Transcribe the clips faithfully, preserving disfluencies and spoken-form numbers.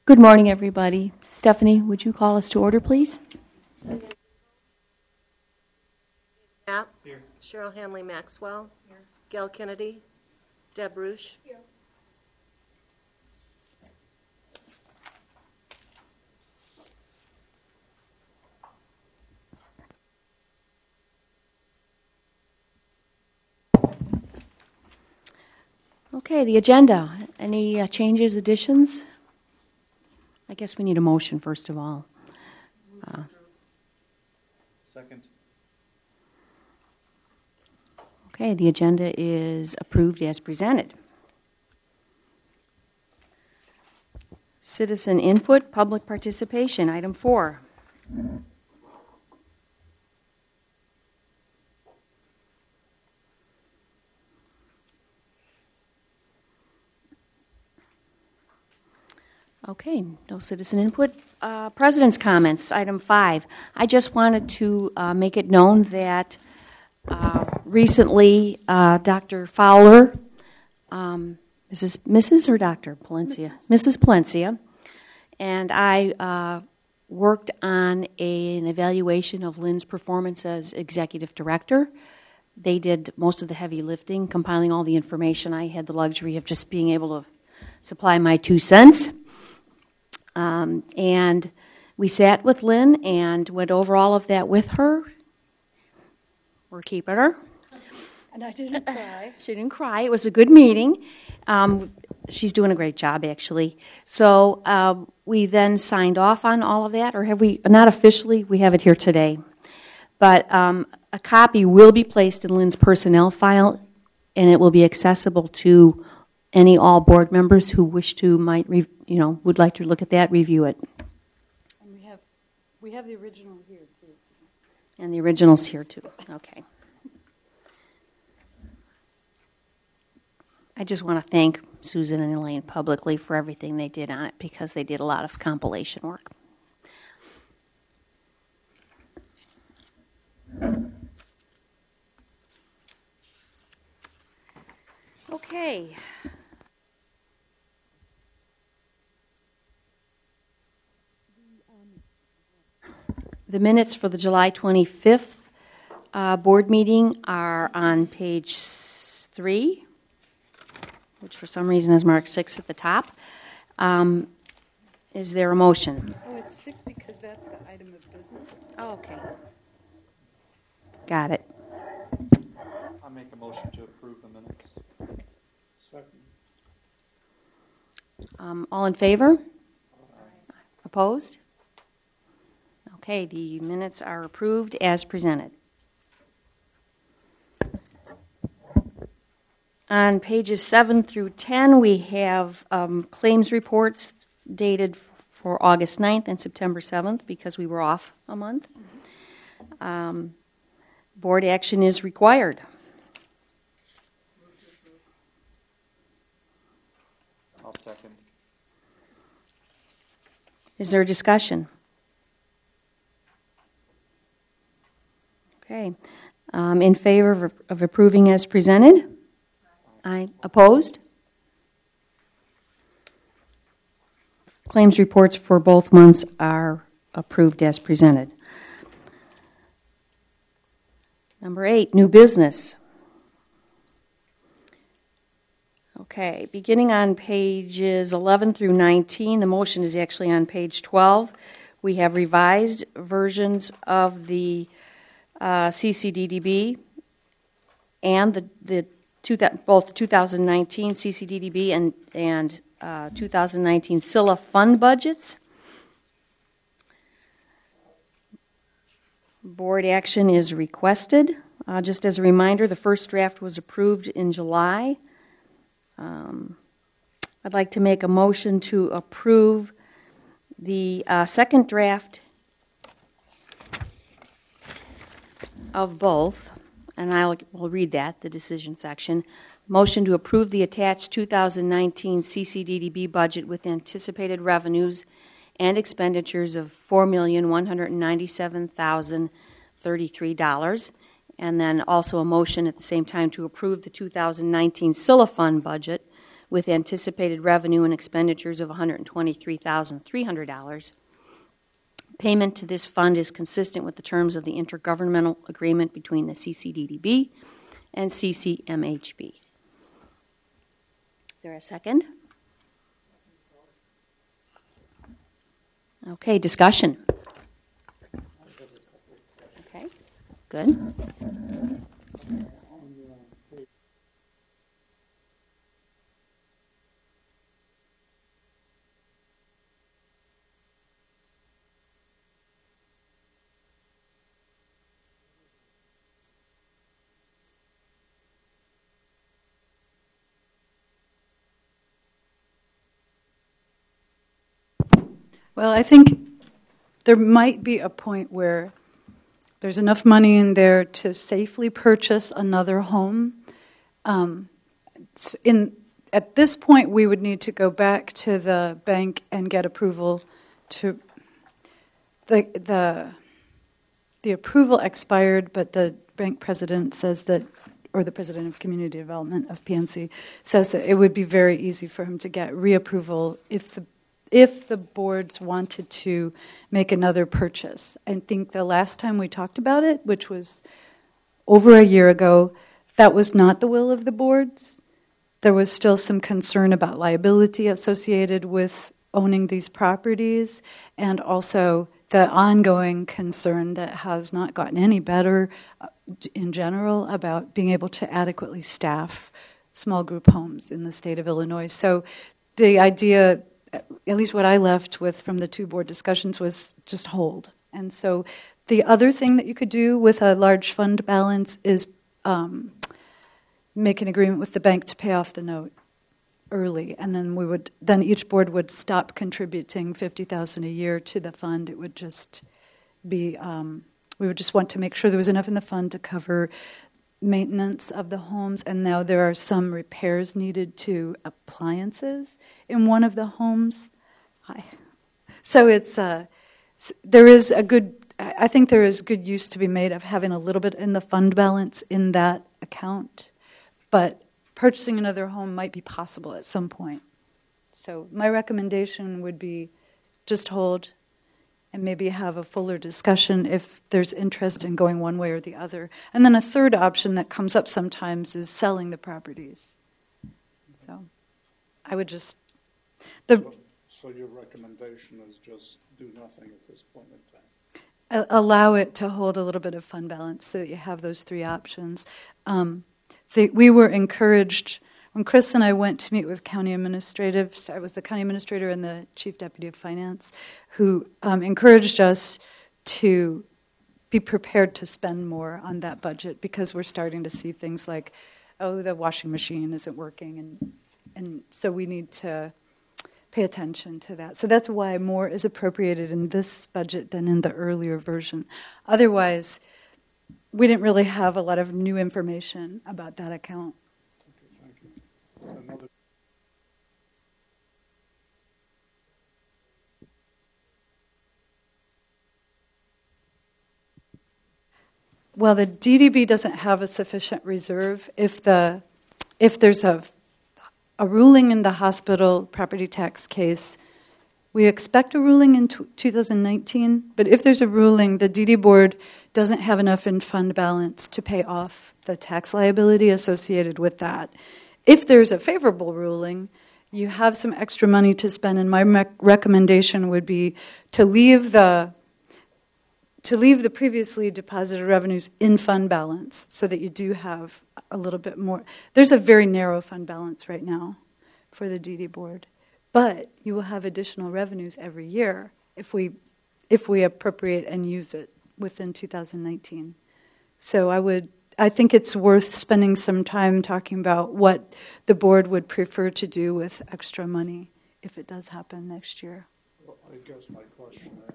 Good morning, everybody. Stephanie, would you call us to order, please? Knapp. Here. Cheryl Hanley Maxwell. Here. Gail Kennedy. Deb Roosh. Here. Okay, the agenda. Any uh, changes, additions? I guess we need a motion, first of all. Uh, Second. Okay, the agenda is approved as presented. Citizen input, public participation, item four. Okay, no citizen input. Uh, President's comments, item five. I just wanted to uh, make it known that uh, recently uh, Doctor Fowler, um, Missus Missus or Doctor Palencia? Missus Missus Palencia, and I uh, worked on a, an evaluation of Lynn's performance as executive director. They did most of the heavy lifting, compiling all the information. I had the luxury of just being able to supply my two cents. Um, and we sat with Lynn and went over all of that with her. We're keeping her. And I didn't cry. She didn't cry. It was a good meeting. Um, she's doing a great job, actually. So uh, we then signed off on all of that, or have we? Not officially. We have it here today. But um, a copy will be placed in Lynn's personnel file, and it will be accessible to any all board members who wish to might re, you know would like to look at that, review it. And we have we have the original here too. And the original's here too. Okay. I just want to thank Susan and Elaine publicly for everything they did on it, because they did a lot of compilation work. Okay. The minutes for the July twenty-fifth uh, board meeting are on page three, which for some reason is marked six at the top. Um, is there a motion? Oh, it's six because that's the item of business. Oh, okay. Got it. I'll make a motion to approve the minutes. Second. Um, all in favor? Aye. Opposed? Okay, the minutes are approved as presented. On pages seven through ten, we have um, claims reports dated f- for August ninth and September seventh, because we were off a month. Mm-hmm. Um, board action is required. I'll second. Is there a discussion? Okay. Um, in favor of, of approving as presented? Aye. Opposed? Claims reports for both months are approved as presented. Number eight, new business. Okay, beginning on pages eleven through nineteen, the motion is actually on page twelve. We have revised versions of the uh, C C D D B and the, the two, both the two thousand nineteen C C D D B and, and uh, two thousand nineteen S I L A fund budgets. Board action is requested. Uh, just as a reminder, the first draft was approved in July. Um, I'd like to make a motion to approve the uh, second draft of both, and I will read that, the decision section. Motion to approve the attached two thousand nineteen C C D D B budget with anticipated revenues and expenditures of four million one hundred ninety-seven thousand thirty-three dollars, and then also a motion at the same time to approve the two thousand nineteen S I L A fund budget with anticipated revenue and expenditures of one hundred twenty-three thousand three hundred dollars. Payment to this fund is consistent with the terms of the intergovernmental agreement between the C C D D B and C C M H B. Is there a second? Okay, discussion. Okay, good. Well, I think there might be a point where there's enough money in there to safely purchase another home. Um, in at this point, we would need to go back to the bank and get approval to the the the approval expired, but the bank president says that, or the president of community development of P N C says that it would be very easy for him to get reapproval if the if the boards wanted to make another purchase. I think the last time we talked about it, which was over a year ago, that was not the will of the boards. There was still some concern about liability associated with owning these properties, and also the ongoing concern that has not gotten any better in general about being able to adequately staff small group homes in the state of Illinois. So the idea, at least what I left with from the two board discussions, was just hold. And so the other thing that you could do with a large fund balance is um, make an agreement with the bank to pay off the note early, and then we would then each board would stop contributing fifty thousand dollars a year to the fund. It would just be um, we would just want to make sure there was enough in the fund to cover maintenance of the homes, and now there are some repairs needed to appliances in one of the homes. Hi. So it's uh, there is a good, I think there is good use to be made of having a little bit in the fund balance in that account, but purchasing another home might be possible at some point. So my recommendation would be just hold and maybe have a fuller discussion if there's interest in going one way or the other. And then a third option that comes up sometimes is selling the properties. So I would just... the So, so your recommendation is just do nothing at this point in time? allow it to hold a little bit of fund balance so that you have those three options. Um, the, we were encouraged... When Chris and I went to meet with county administratives, I was the county administrator and the chief deputy of finance, who um, encouraged us to be prepared to spend more on that budget because we're starting to see things like, oh, the washing machine isn't working, and and so we need to pay attention to that. So that's why more is appropriated in this budget than in the earlier version. Otherwise, we didn't really have a lot of new information about that account. Another. Well, the D D B doesn't have a sufficient reserve. If the if there's a a ruling in the hospital property tax case, we expect a ruling in two thousand nineteen. But if there's a ruling, the D D board doesn't have enough in fund balance to pay off the tax liability associated with that. If there's a favorable ruling, you have some extra money to spend, and my rec- recommendation would be to leave the to leave the previously deposited revenues in fund balance so that you do have a little bit more. There's a very narrow fund balance right now for the D D board, but you will have additional revenues every year if we if we appropriate and use it within two thousand nineteen. So I would I think it's worth spending some time talking about what the board would prefer to do with extra money if it does happen next year. Well, I guess my question is,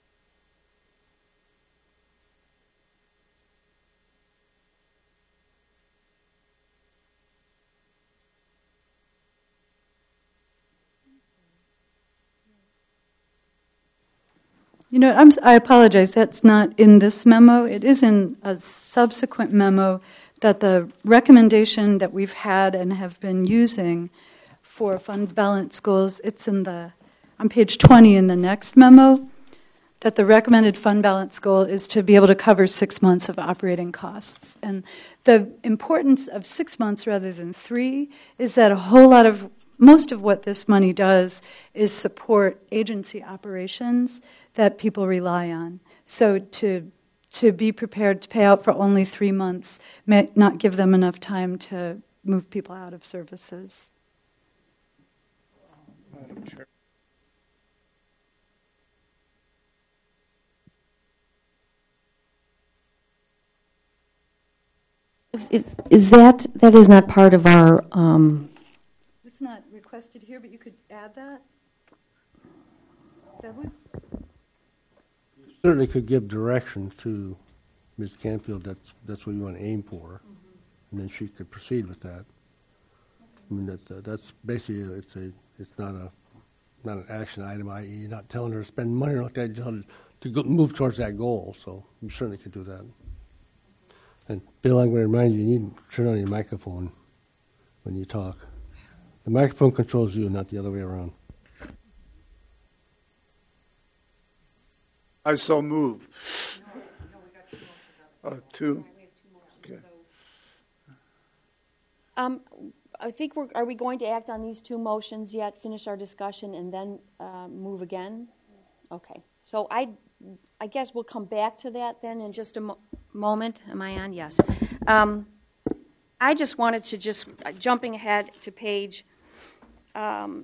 You know, I'm, I apologize, that's not in this memo. It is in a subsequent memo that the recommendation that we've had and have been using for fund balance goals. It's in the, on page twenty in the next memo, that the recommended fund balance goal is to be able to cover six months of operating costs. And the importance of six months rather than three is that a whole lot of, most of what this money does is support agency operations that people rely on. So to to be prepared to pay out for only three months may not give them enough time to move people out of services. Madam Chair. Is, is, is that, that is not part of our, um, It's not requested here, but you could add that? That would? Certainly could give direction to Miz Canfield, that's, that's what you want to aim for, mm-hmm. and then she could proceed with that. I mean, that, uh, that's basically, a, it's a, it's not a, not an action item, that is you're not telling her to spend money or like that, just to go, move towards that goal, so you certainly could do that. And Bill, I'm going to remind you, you need to turn on your microphone when you talk. The microphone controls you, not the other way around. I so move. Uh, two. Okay. um, I think we're, are we going to act on these two motions yet, finish our discussion, and then uh, move again? Okay. So I, I guess we'll come back to that then in just a mo- moment. Am I on? Yes. Um, I just wanted to just, uh, jumping ahead to page um,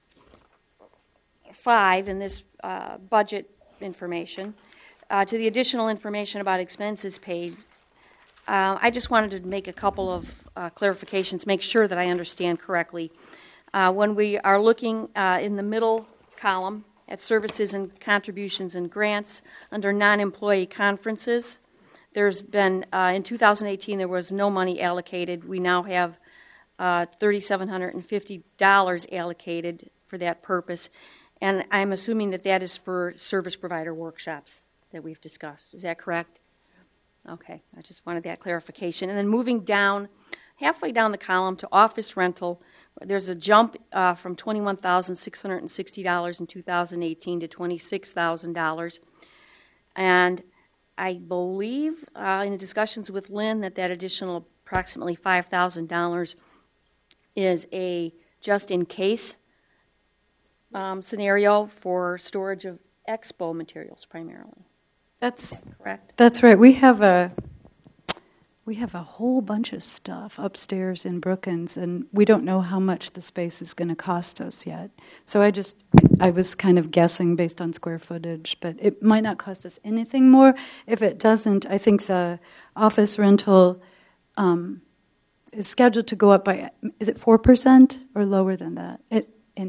five in this uh, budget information, uh, to the additional information about expenses paid. Uh, I just wanted to make a couple of uh, clarifications, make sure that I understand correctly. Uh, when we are looking uh, in the middle column at services and contributions and grants under non-employee conferences, there's been, uh, in two thousand eighteen, there was no money allocated. We now have uh, three thousand seven hundred fifty dollars allocated for that purpose. And I'm assuming that that is for service provider workshops that we've discussed. Is that correct? Okay, I just wanted that clarification. And then moving down, halfway down the column to office rental, there's a jump uh, from twenty-one thousand six hundred sixty dollars in two thousand eighteen to twenty-six thousand dollars. And I believe uh, in discussions with Lynn that that additional approximately five thousand dollars is a just-in-case Um, scenario for storage of expo materials primarily. That's correct. That's right. We have a we have a whole bunch of stuff upstairs in Brookins, and we don't know how much the space is going to cost us yet. So I just I was kind of guessing based on square footage, but it might not cost us anything more. If it doesn't, I think the office rental um, is scheduled to go up by, is it four percent or lower than that? It in.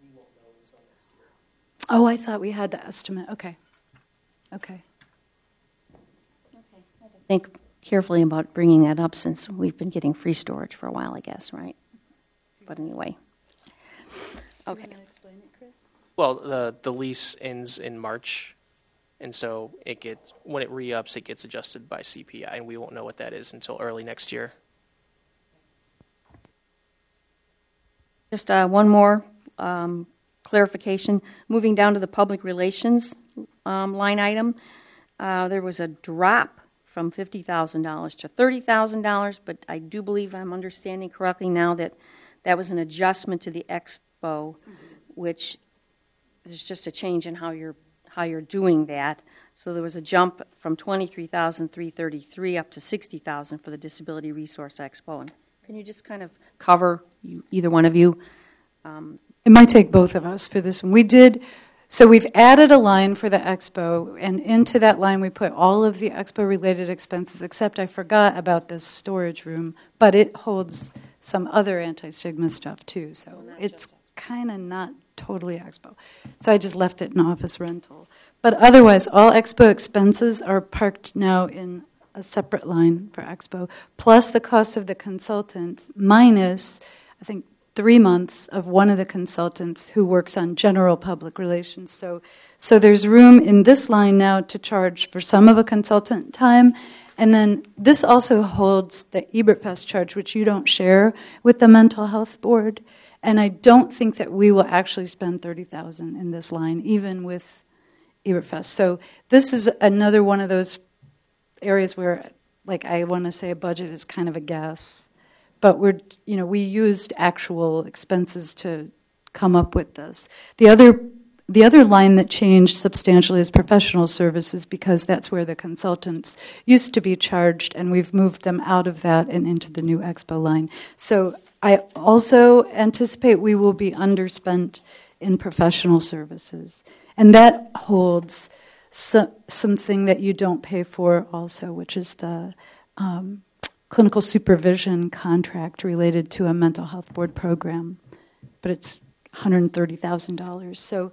Oh, I thought we had the estimate. Okay. Okay. Okay. Think carefully about bringing that up since we've been getting free storage for a while, I guess, right? But anyway. Okay. Do you want to explain it, Chris? Well, the the lease ends in March, and so it gets when it re-ups, it gets adjusted by C P I, and we won't know what that is until early next year. Just uh, one more um, clarification. Moving down to the public relations um, line item, uh, there was a drop from fifty thousand dollars to thirty thousand dollars, but I do believe I'm understanding correctly now that that was an adjustment to the expo, mm-hmm. which is just a change in how you're how you're doing that. So there was a jump from twenty-three thousand three hundred thirty-three up to sixty thousand for the Disability Resource Expo. And can you just kind of cover, you, either one of you? Um, It might take both of us for this one. We did, so we've added a line for the expo, and into that line we put all of the expo-related expenses, except I forgot about this storage room, but it holds some other anti-stigma stuff too, so well, it's kind of not totally expo. So I just left it in office rental. But otherwise, all expo expenses are parked now in a separate line for expo, plus the cost of the consultants, minus, I think, three months of one of the consultants who works on general public relations. So so there's room in this line now to charge for some of a consultant time And then this also holds the Ebertfest charge, which you don't share with the Mental Health Board. And I don't think that we will actually spend thirty thousand dollars in this line, even with Ebertfest. So this is another one of those areas where, like, I want to say a budget is kind of a guess. But we're, you know, we used actual expenses to come up with this. The other The other line that changed substantially is professional services, because that's where the consultants used to be charged, and we've moved them out of that and into the new expo line. So I also anticipate we will be underspent in professional services. And that holds so, something that you don't pay for also, which is the um, clinical supervision contract related to a mental health board program. But it's one hundred thirty thousand dollars. So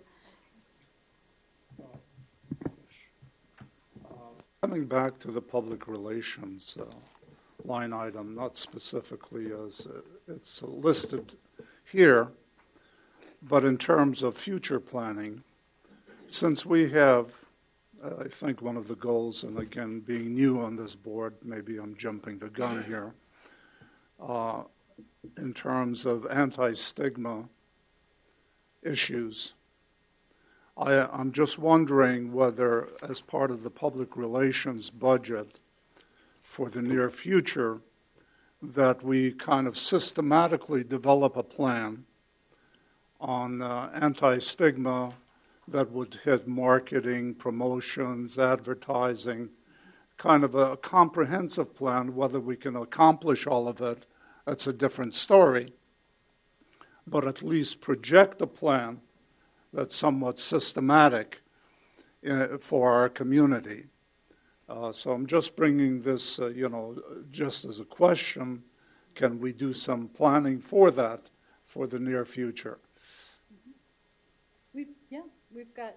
Coming back to the public relations uh, line item, not specifically as uh, it's listed here, but in terms of future planning, since we have, uh, I think one of the goals, and again, being new on this board, maybe I'm jumping the gun here, uh, in terms of anti-stigma issues, I, I'm just wondering whether, as part of the public relations budget for the near future, that we kind of systematically develop a plan on uh, anti-stigma that would hit marketing, promotions, advertising, kind of a comprehensive plan. Whether we can accomplish all of it, that's a different story. But at least project a plan that's somewhat systematic uh, for our community. Uh, so I'm just bringing this, uh, you know, just as a question, can we do some planning for that for the near future? We've, yeah, we've got,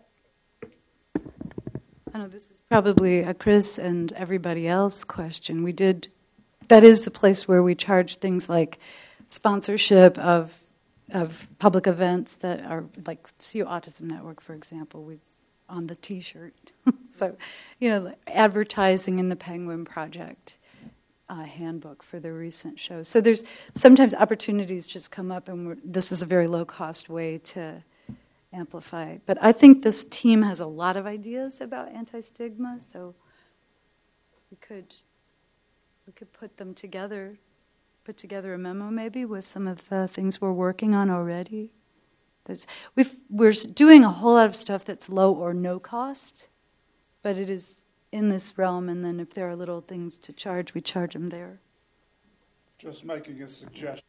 I know this is probably a Chris and everybody else question. We did, that is the place where we charge things like sponsorship of of public events that are like C U Autism Network, for example, we on the T-shirt. So, you know, advertising in the Penguin Project uh, handbook for the recent show. So there's sometimes opportunities just come up, and we're, this is a very low-cost way to amplify. But I think this team has a lot of ideas about anti-stigma, so we could we could put them together. Put together a memo maybe with some of the things we're working on already. There's, we've, we're doing a whole lot of stuff that's low or no cost, but it is in this realm, and then if there are little things to charge, we charge them there. Just making a suggestion.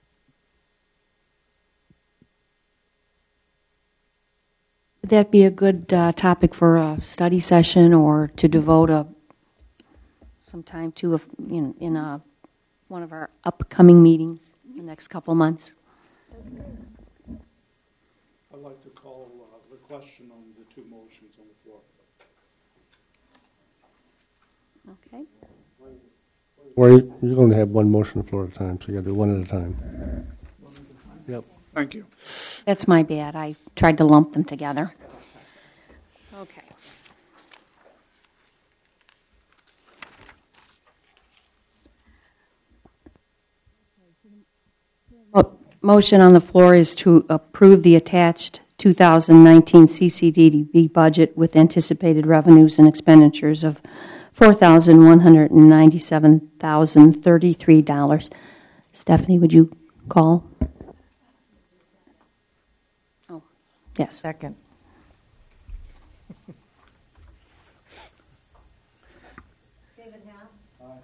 Would that be a good uh, topic for a study session, or to devote a, some time to a, in, in a one of our upcoming meetings in the next couple months? I'd like to call uh, the question on the two motions on the floor. Okay. Or you're going to have one motion on the floor at a time, so you got to do one at a time. Yep. Thank you. That's my bad. I tried to lump them together. Okay. Motion on the floor is to approve the attached two thousand nineteen C C D D B budget with anticipated revenues and expenditures of four thousand one hundred ninety-seven thousand thirty-three dollars. Stephanie, would you call? Oh, yes. Second. David Happ. Aye.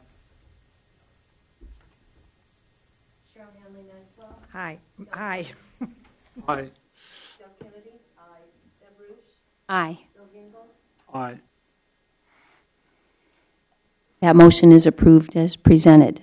Cheryl Hanley Maxwell. Hi. Hi. Aye. Joe Kennedy. Aye. Deb Ruch. Aye. Bill Gingle. Aye. That motion is approved as presented.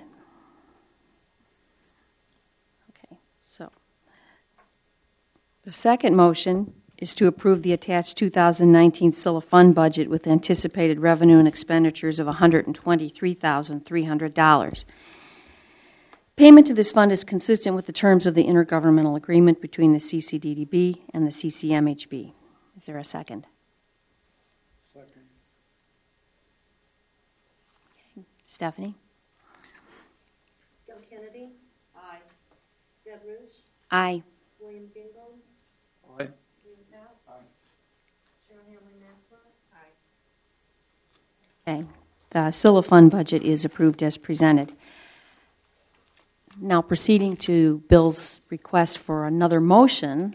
Okay, so the second motion is to approve the attached two thousand nineteen S I L A fund budget with anticipated revenue and expenditures of one hundred twenty-three thousand three hundred dollars. Payment to this fund is consistent with the terms of the intergovernmental agreement between the C C D D B and the C C M H B. Is there a second? Second. Stephanie? Gil Kennedy. Aye. Deb Rush. Aye. William Gingold. Aye. David Knapp. Aye. Cheryl Hamley Maxwell. Aye. Okay. The Scylla Fund budget is approved as presented. Now proceeding to Bill's request for another motion.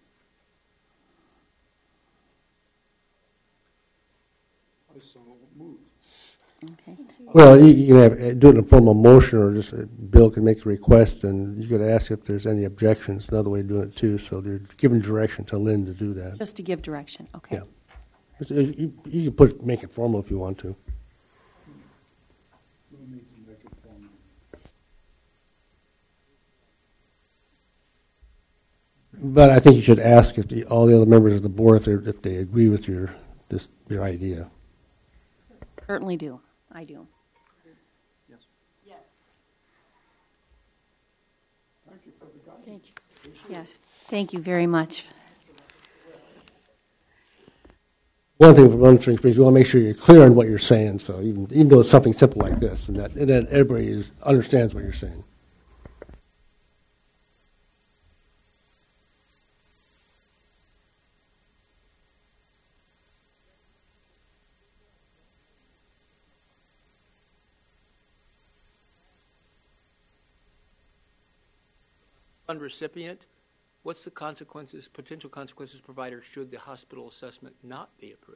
I so moved. Okay. Well, you, you can have, uh, do it in a form of motion, or just, uh, Bill can make the request, and you could ask if there's any objections. Another way of doing it, too, so they're giving direction to Lynn to do that. Just to give direction, okay. Yeah. It's, uh, You, you can put, make it formal if you want to. No need to make it formal. But I think you should ask if the, all the other members of the board, if, they're, if they agree with your, this, your idea. Certainly do. I do. Yes. Thank you for the guidance. Thank you. Yes, thank you very much. One thing from one thing is you want to make sure you're clear on what you're saying, so even, even though it's something simple like this, and that, and that everybody is, understands what you're saying. Fund recipient, what's the consequences, potential consequences provider should the hospital assessment not be approved?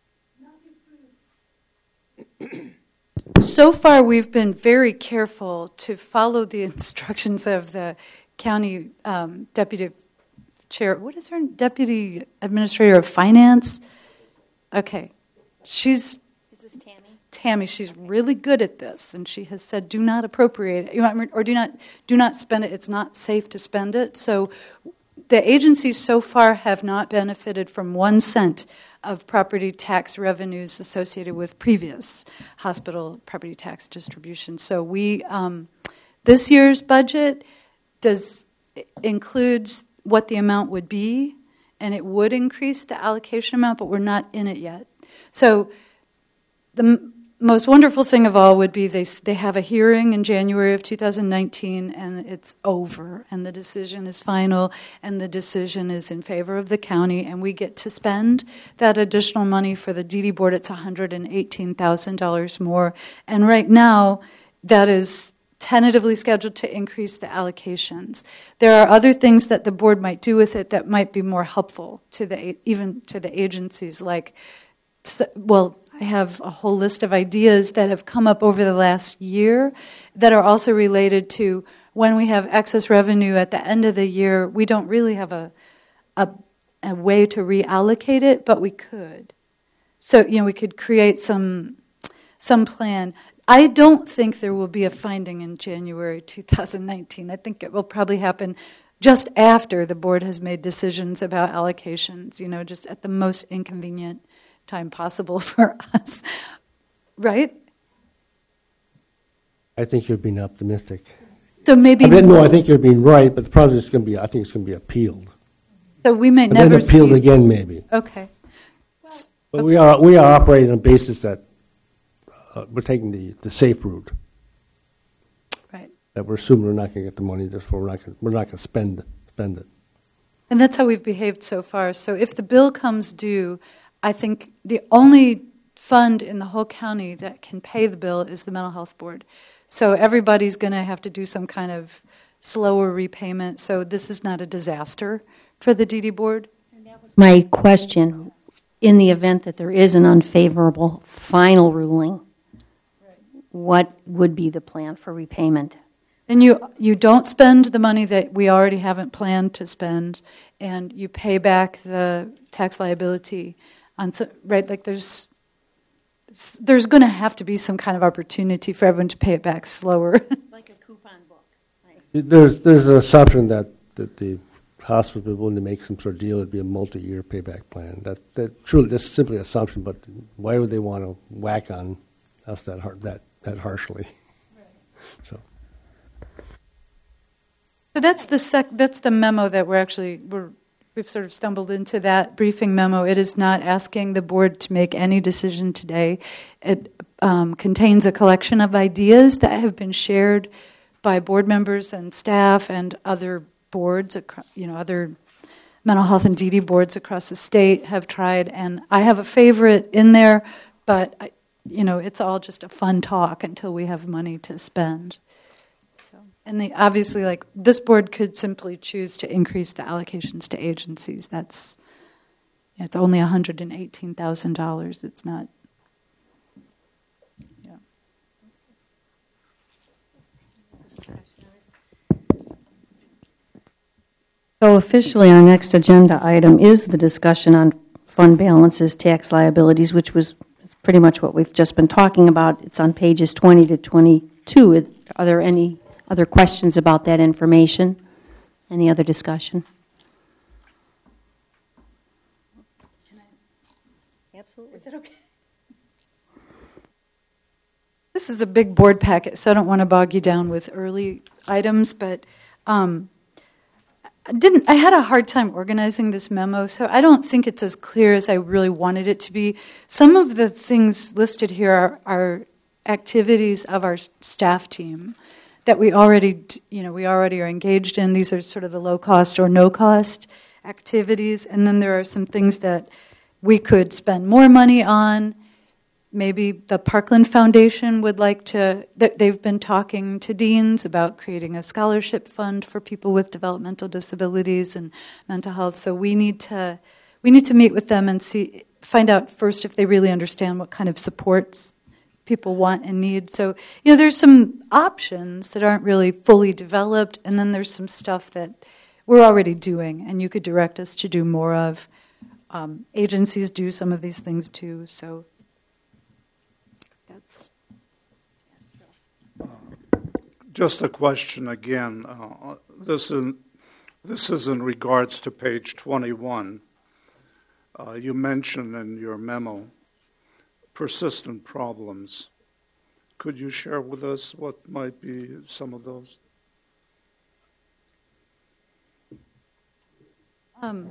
So far, we've been very careful to follow the instructions of the county um, deputy chair. What is her deputy administrator of finance? Okay, she's Is this Tammy? Tammy. She's really good at this, and she has said, "Do not appropriate it, you know, or do not do not spend it. It's not safe to spend it." So, the agencies so far have not benefited from one cent of property tax revenues associated with previous hospital property tax distribution. So we, um, this year's budget does includes what the amount would be, and it would increase the allocation amount, but we're not in it yet. So the m- most wonderful thing of all would be they they have a hearing in January of two thousand nineteen, and it's over, and the decision is final, and the decision is in favor of the county, and we get to spend that additional money for the D D board. It's one hundred eighteen thousand dollars more, and right now that is tentatively scheduled to increase the allocations. There are other things that the board might do with it that might be more helpful to the even to the agencies, like, well, I have a whole list of ideas that have come up over the last year that are also related to when we have excess revenue at the end of the year. We don't really have a a, a way to reallocate it, but we could. So, you know, we could create some some plan. I don't think there will be a finding in January two thousand nineteen. I think it will probably happen just after the board has made decisions about allocations, you know, just at the most inconvenient time possible for us, right? I think you're being optimistic. So maybe I mean, no, I think you're being right, but the problem is it's going to be, I think it's going to be appealed. so. We may And never then appealed see. again, maybe. Okay. But we are we are operating on a basis that uh, we're taking the, the safe route. Right. That we're assuming we're not going to get the money, therefore we're not going we're not going to spend spend it. And that's how we've behaved so far. So if the bill comes due, I think the only fund in the whole county that can pay the bill is the mental health board. So everybody's going to have to do some kind of slower repayment. So this is not a disaster for the D D board. My question, in the event that there is an unfavorable final ruling, what would be the plan for repayment? And you you don't spend the money that we already haven't planned to spend, and you pay back the tax liability on some, right? Like there's there's going to have to be some kind of opportunity for everyone to pay it back slower. Like a coupon book. There's there's an assumption that, that the hospital is willing to make some sort of deal. It'd be a multi-year payback plan. That that truly that's simply an assumption. But why would they want to whack on us that hard, that that harshly? Right. So. So that's the sec, that's the memo that we're actually we're we've sort of stumbled into that briefing memo. It is not asking the board to make any decision today. It um, contains a collection of ideas that have been shared by board members and staff and other boards, you know, other mental health and D D boards across the state have tried. And I have a favorite in there, but I, you know, it's all just a fun talk until we have money to spend. So, and the, obviously, like, this board could simply choose to increase the allocations to agencies. That's, it's only one hundred eighteen thousand dollars. It's not, yeah. So officially, our next agenda item is the discussion on fund balances, tax liabilities, which was pretty much what we've just been talking about. It's on pages twenty to twenty-two. Are there any other questions about that information? Any other discussion? Absolutely. Is that okay? This is a big board packet, so I don't want to bog you down with early items, but um, I didn't. I had a hard time organizing this memo, so I don't think it's as clear as I really wanted it to be. Some of the things listed here are, are activities of our staff team that we already, you know, we already are engaged in. These are sort of the low cost or no cost activities, and then there are some things that we could spend more money on. Maybe the Parkland Foundation would like to, they've been talking to deans about creating a scholarship fund for people with developmental disabilities and mental health. So we need to we need to meet with them and see, find out first if they really understand what kind of supports people want and need. So, you know, there's some options that aren't really fully developed, and then there's some stuff that we're already doing, and you could direct us to do more of. Um, agencies do some of these things too, so that's... Yes, Phil. Just a question again. Uh, this, in, this is in regards to page twenty-one. Uh, you mentioned in your memo persistent problems. Could you share with us what might be some of those? Um,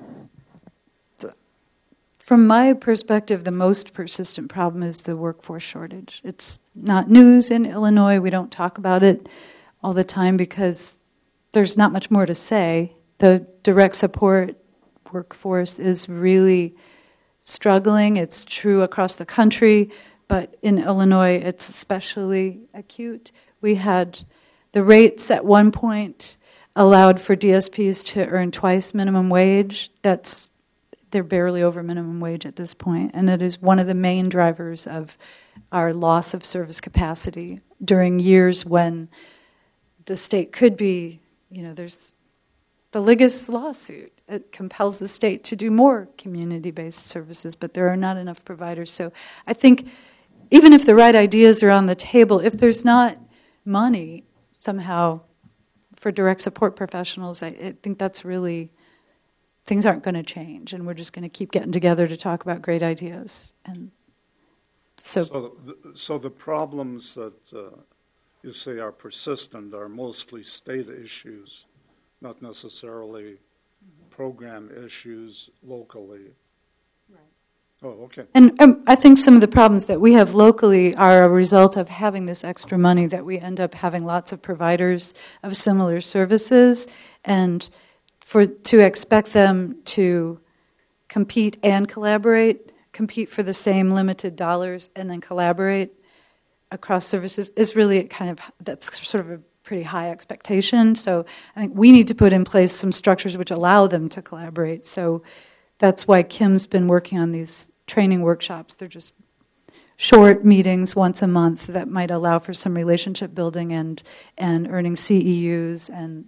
From my perspective, the most persistent problem is the workforce shortage. It's not news in Illinois. We don't talk about it all the time because there's not much more to say. The direct support workforce is really struggling. It's true across the country, but in Illinois, it's especially acute. We had the rates at one point allowed for D S Ps to earn twice minimum wage. That's They're barely over minimum wage at this point, and it is one of the main drivers of our loss of service capacity during years when the state could be, you know, there's the Liggis lawsuit. It compels the state to do more community-based services, but there are not enough providers. So I think even if the right ideas are on the table, if there's not money somehow for direct support professionals, I, I think that's really... things aren't going to change, and we're just going to keep getting together to talk about great ideas. And so, so, the, so the problems that uh, you say are persistent are mostly state issues, not necessarily mm-hmm. program issues locally. Right. Oh, okay. And um, I think some of the problems that we have locally are a result of having this extra money, that we end up having lots of providers of similar services, and for to expect them to compete and collaborate, compete for the same limited dollars and then collaborate across services is really kind of, that's sort of a pretty high expectation. So I think we need to put in place some structures which allow them to collaborate. So that's why Kim's been working on these training workshops. They're just short meetings once a month that might allow for some relationship building and, and earning C E Us, and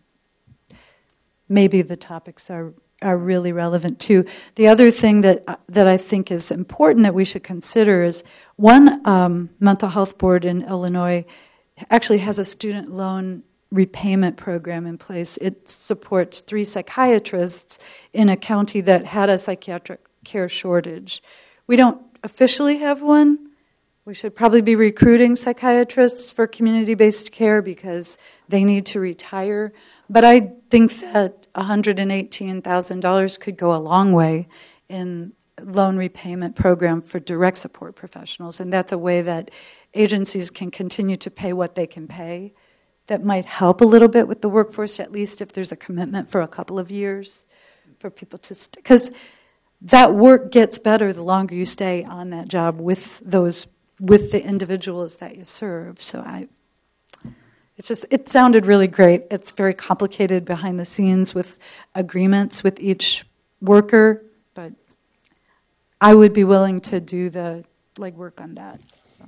maybe the topics are, are really relevant too. The other thing that that I think is important that we should consider is one um, mental health board in Illinois actually has a student loan repayment program in place. It supports three psychiatrists in a county that had a psychiatric care shortage. We don't officially have one. We should probably be recruiting psychiatrists for community-based care because they need to retire. But I think that one hundred eighteen thousand dollars could go a long way in loan repayment program for direct support professionals, and that's a way that agencies can continue to pay what they can pay. That might help a little bit with the workforce, at least if there's a commitment for a couple of years for people to stay. Because that work gets better the longer you stay on that job with those, with the individuals that you serve. So I, it's just, it sounded really great. It's very complicated behind the scenes with agreements with each worker, but I would be willing to do the legwork on that. So.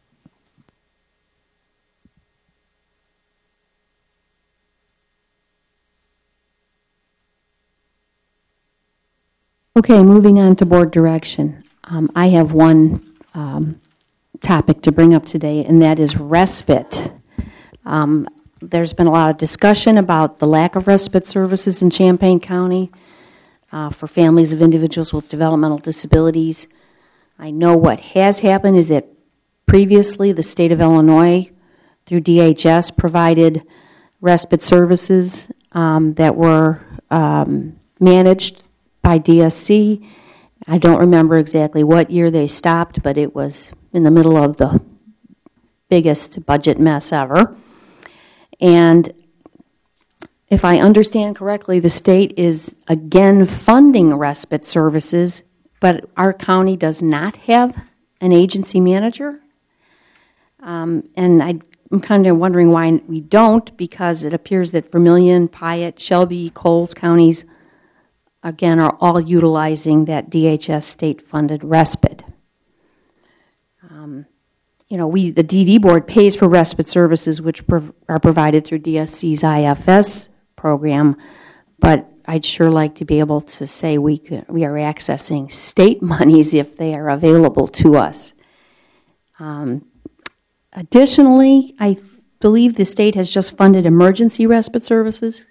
Okay, moving on to board direction. Um, I have one um, topic to bring up today, and that is respite. Um, there's been a lot of discussion about the lack of respite services in Champaign County uh, for families of individuals with developmental disabilities. I know what has happened is that previously the state of Illinois, through D H S, provided respite services um, that were um, managed by D S C. I don't remember exactly what year they stopped, but it was in the middle of the biggest budget mess ever. And if I understand correctly, the state is again funding respite services, but our county does not have an agency manager. Um, and I, I'm kind of wondering why we don't, because it appears that Vermilion, Piatt, Shelby, Coles counties again, are all utilizing that D H S state-funded respite. Um, you know, we the D D board pays for respite services which prov- are provided through D S C's I F S program, but I'd sure like to be able to say we could, we are accessing state monies if they are available to us. Um, additionally, I believe the state has just funded emergency respite services.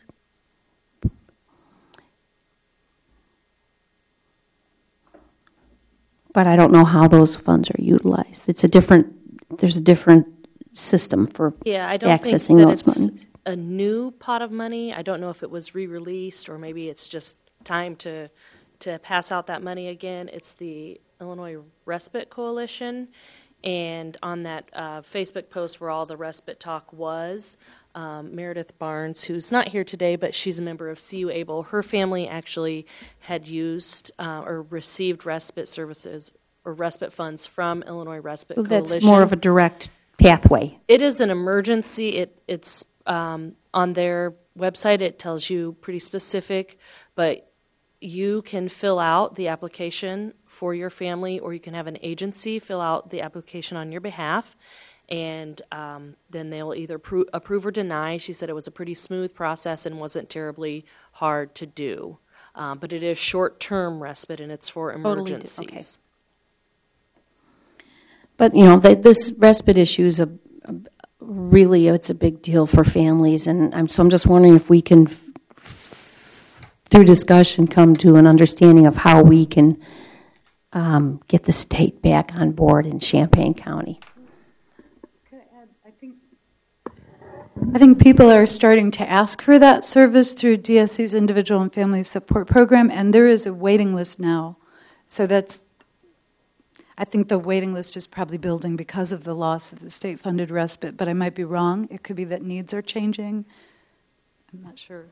But I don't know how those funds are utilized. It's a different, there's a different system for yeah, I don't accessing think that those it's monies. a new pot of money. I don't know if it was re-released or maybe it's just time to to pass out that money again. It's the Illinois Respite Coalition, and on that uh, Facebook post where all the respite talk was, Um, Meredith Barnes, who's not here today, but she's a member of C U Able. Her family actually had used uh, or received respite services or respite funds from Illinois Respite So Coalition. that's more of a direct pathway. It is an emergency. It it's um, on their website. It tells you pretty specific, but you can fill out the application for your family, or you can have an agency fill out the application on your behalf. And um, then they'll either pro- approve or deny. She said it was a pretty smooth process and wasn't terribly hard to do. Um, but it is short-term respite, and it's for Totally emergencies. di- okay. But, you know, the, this respite issue is a, a really, it's a big deal for families. And I'm, so I'm just wondering if we can, f- f- through discussion, come to an understanding of how we can um, get the state back on board in Champaign County. I think people are starting to ask for that service through D S C's Individual and Family Support Program, and there is a waiting list now. So that's, I think the waiting list is probably building because of the loss of the state-funded respite, but I might be wrong. It could be that needs are changing. I'm not sure.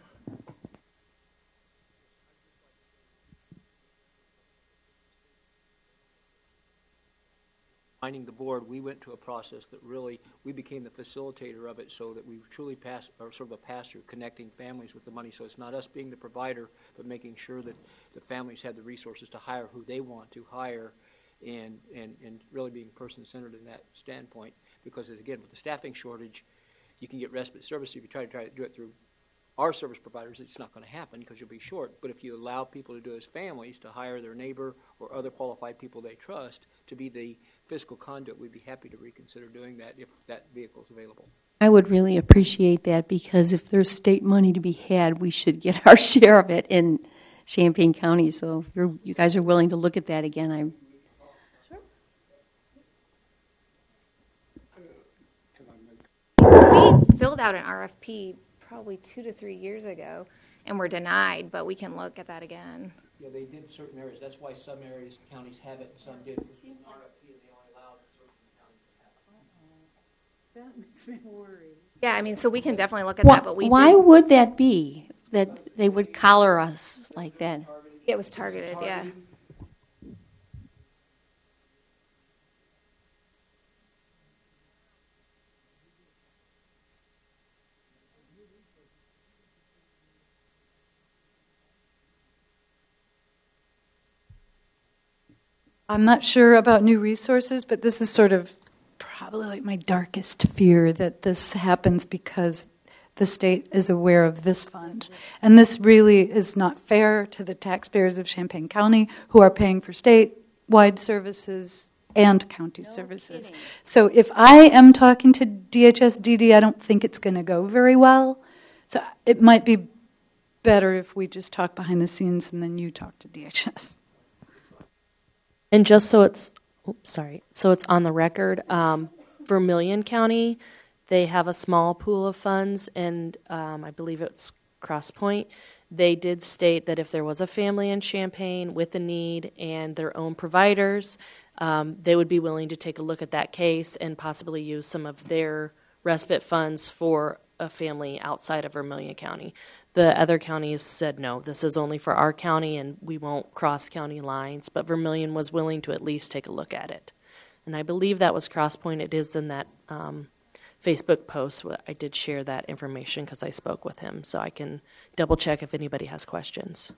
Finding the board, we went to a process that really, we became the facilitator of it so that we truly pass, or sort of a pass-through, connecting families with the money. So it's not us being the provider, but making sure that the families have the resources to hire who they want to hire, and, and, and really being person-centered in that standpoint. Because, again, with the staffing shortage, you can get respite service. If you try to try to do it through our service providers, it's not going to happen because you'll be short. But if you allow people to do it as families, to hire their neighbor or other qualified people they trust to be the fiscal conduit, we'd be happy to reconsider doing that if that vehicle is available. I would really appreciate that, because if there's state money to be had, we should get our share of it in Champaign County. So if you're, you guys are willing to look at that again, I'm... We filled out an R F P probably two to three years ago, and we're denied, but we can look at that again. Yeah, they did certain areas. That's why some areas, counties have it, and some did. Seems like R F P, they only allowed certain counties to have it. That makes me worry. Yeah, I mean, so we can definitely look at Why, that, but we why did, would that be, that they would collar us like that? it was targeted, yeah. I'm not sure about new resources, but this is sort of probably like my darkest fear, that this happens because the state is aware of this fund. And this really is not fair to the taxpayers of Champaign County who are paying for statewide services and county No services. kidding. So if I am talking to D H S D D, I don't think it's going to go very well. So it might be better if we just talk behind the scenes and then you talk to D H S. And just so it's, oops, sorry, so it's on the record, um, Vermilion County, they have a small pool of funds, and um, I believe it's Cross Point. They did state that if there was a family in Champaign with a need and their own providers, um, they would be willing to take a look at that case and possibly use some of their respite funds for a family outside of Vermilion County. The other counties said, no, this is only for our county and we won't cross county lines, but Vermilion was willing to at least take a look at it. And I believe that was Cross Point. It is in that um, Facebook post. I did share that information because I spoke with him, so I can double check if anybody has questions.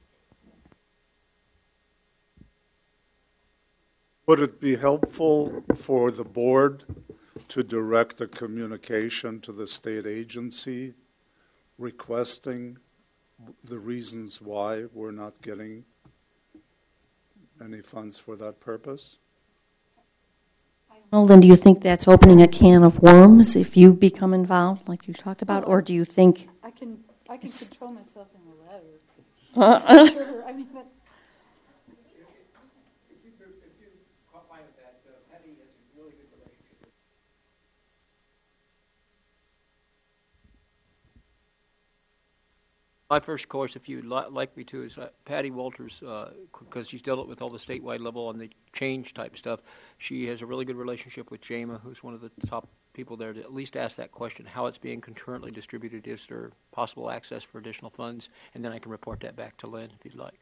Would it be helpful for the board to direct a communication to the state agency requesting the reasons why we're not getting any funds for that purpose? Well, then do you think that's opening a can of worms if you become involved, like you talked about, or do you think... I can I can control myself in the letter. Uh, Sure, I mean, that's... My first course, if you'd li- like me to, is uh, Patty Walters, because uh, she's dealt with all the statewide level on the change type stuff. She has a really good relationship with J M A, who's one of the top people there, to at least ask that question, how it's being concurrently distributed, is there possible access for additional funds, and then I can report that back to Lynn if you'd like.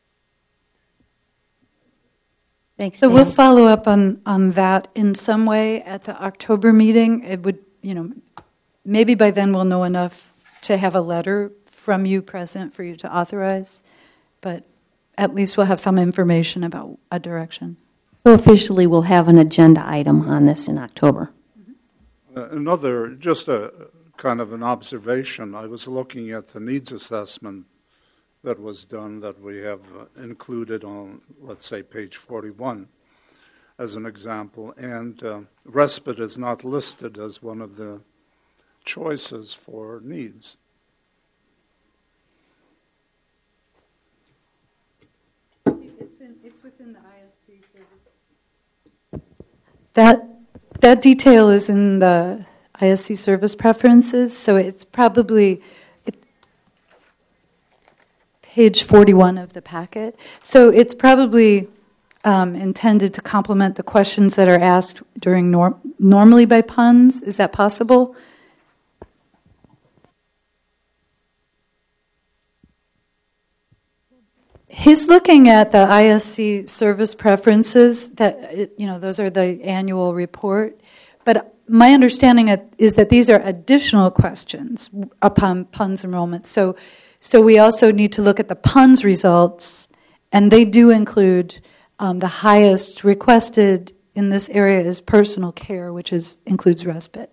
Thanks, So Dan. we'll follow up on, on that in some way at the October meeting. It would, you know, maybe by then we'll know enough to have a letter from you present for you to authorize, but at least we'll have some information about a direction. So officially, we'll have an agenda item on this in October. Uh, another, just a kind of an observation, I was looking at the needs assessment that was done that we have uh, included on, let's say, page forty-one as an example, and uh, respite is not listed as one of the choices for needs. It's, in, it's within the I S C service. That, that detail is in the I S C service preferences, so it's probably it, page forty-one of the packet. So it's probably um, intended to complement the questions that are asked during norm, normally by P U N S. Is that possible? He's looking at the I S C service preferences, that, you know, those are the annual report. But my understanding is that these are additional questions upon P U N S enrollment. So, so we also need to look at the P U N S results, and they do include um, the highest requested in this area is personal care, which is includes respite.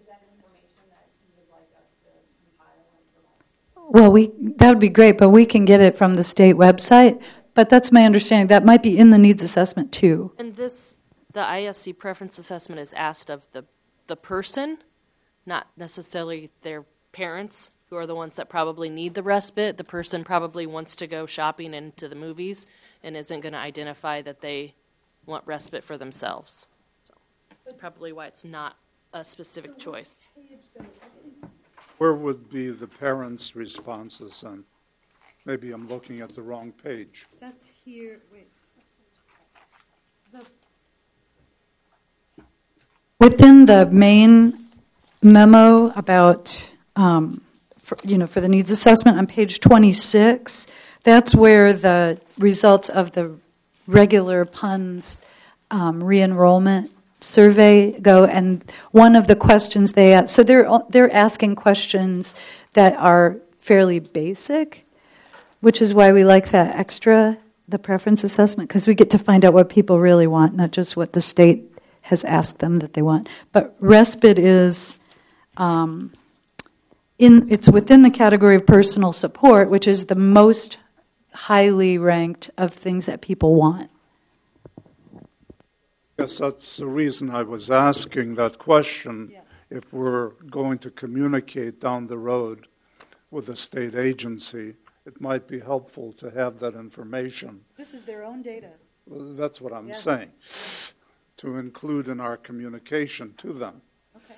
Well, we that would be great, but we can get it from the state website. But that's my understanding. That might be in the needs assessment too. And this, the I S C preference assessment is asked of the, the person, not necessarily their parents, who are the ones that probably need the respite. The person probably wants to go shopping and to the movies and isn't going to identify that they want respite for themselves. So that's probably why it's not a specific choice. Where would be the parents' responses then? Maybe I'm looking at the wrong page. That's here, wait. Within the main memo about, um, for, you know, for the needs assessment on page twenty-six, that's where the results of the regular P U N S um, re-enrollment survey go, and one of the questions they ask, so they're they're asking questions that are fairly basic, which is why we like that extra, the preference assessment, because we get to find out what people really want, not just what the state has asked them that they want. But respite is um, in it's within the category of personal support, which is the most highly ranked of things that people want. Yes, that's the reason I was asking that question. Yeah. If we're going to communicate down the road with a state agency, it might be helpful to have that information. This is their own data. Well, that's what I'm yeah. saying, to include in our communication to them. Okay.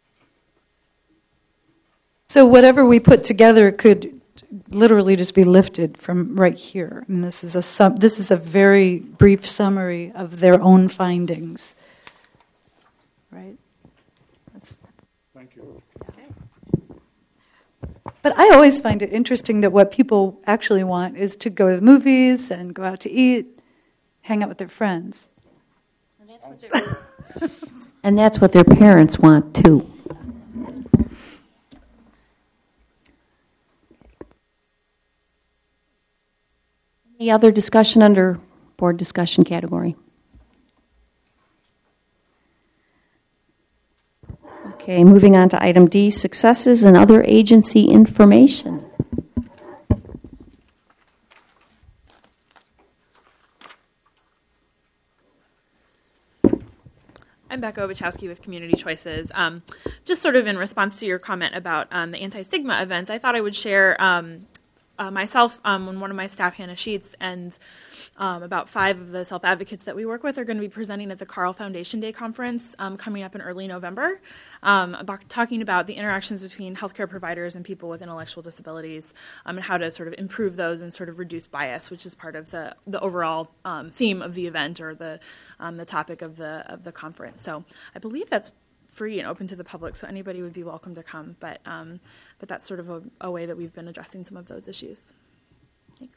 So whatever we put together could literally just be lifted from right here. And this is a sum, this is a very brief summary of their own findings. Right? That's, Thank you. okay. But I always find it interesting that what people actually want is to go to the movies and go out to eat, hang out with their friends. And that's what, and that's what their parents want too. Any other discussion under board discussion category? Okay, moving on to item D, successes and other agency information. I'm Becca Obachowski with Community Choices. Um, just sort of in response to your comment about um, the anti-stigma events, I thought I would share um, uh, myself um, and one of my staff, Hannah Sheets, and um, about five of the self-advocates that we work with are going to be presenting at the Carl Foundation Day Conference um, coming up in early November, um, about talking about the interactions between healthcare providers and people with intellectual disabilities um, and how to sort of improve those and sort of reduce bias, which is part of the, the overall um, theme of the event or the um, the topic of the of the conference. So I believe that's free and open to the public, so anybody would be welcome to come. But um, but that's sort of a, a way that we've been addressing some of those issues. Thanks.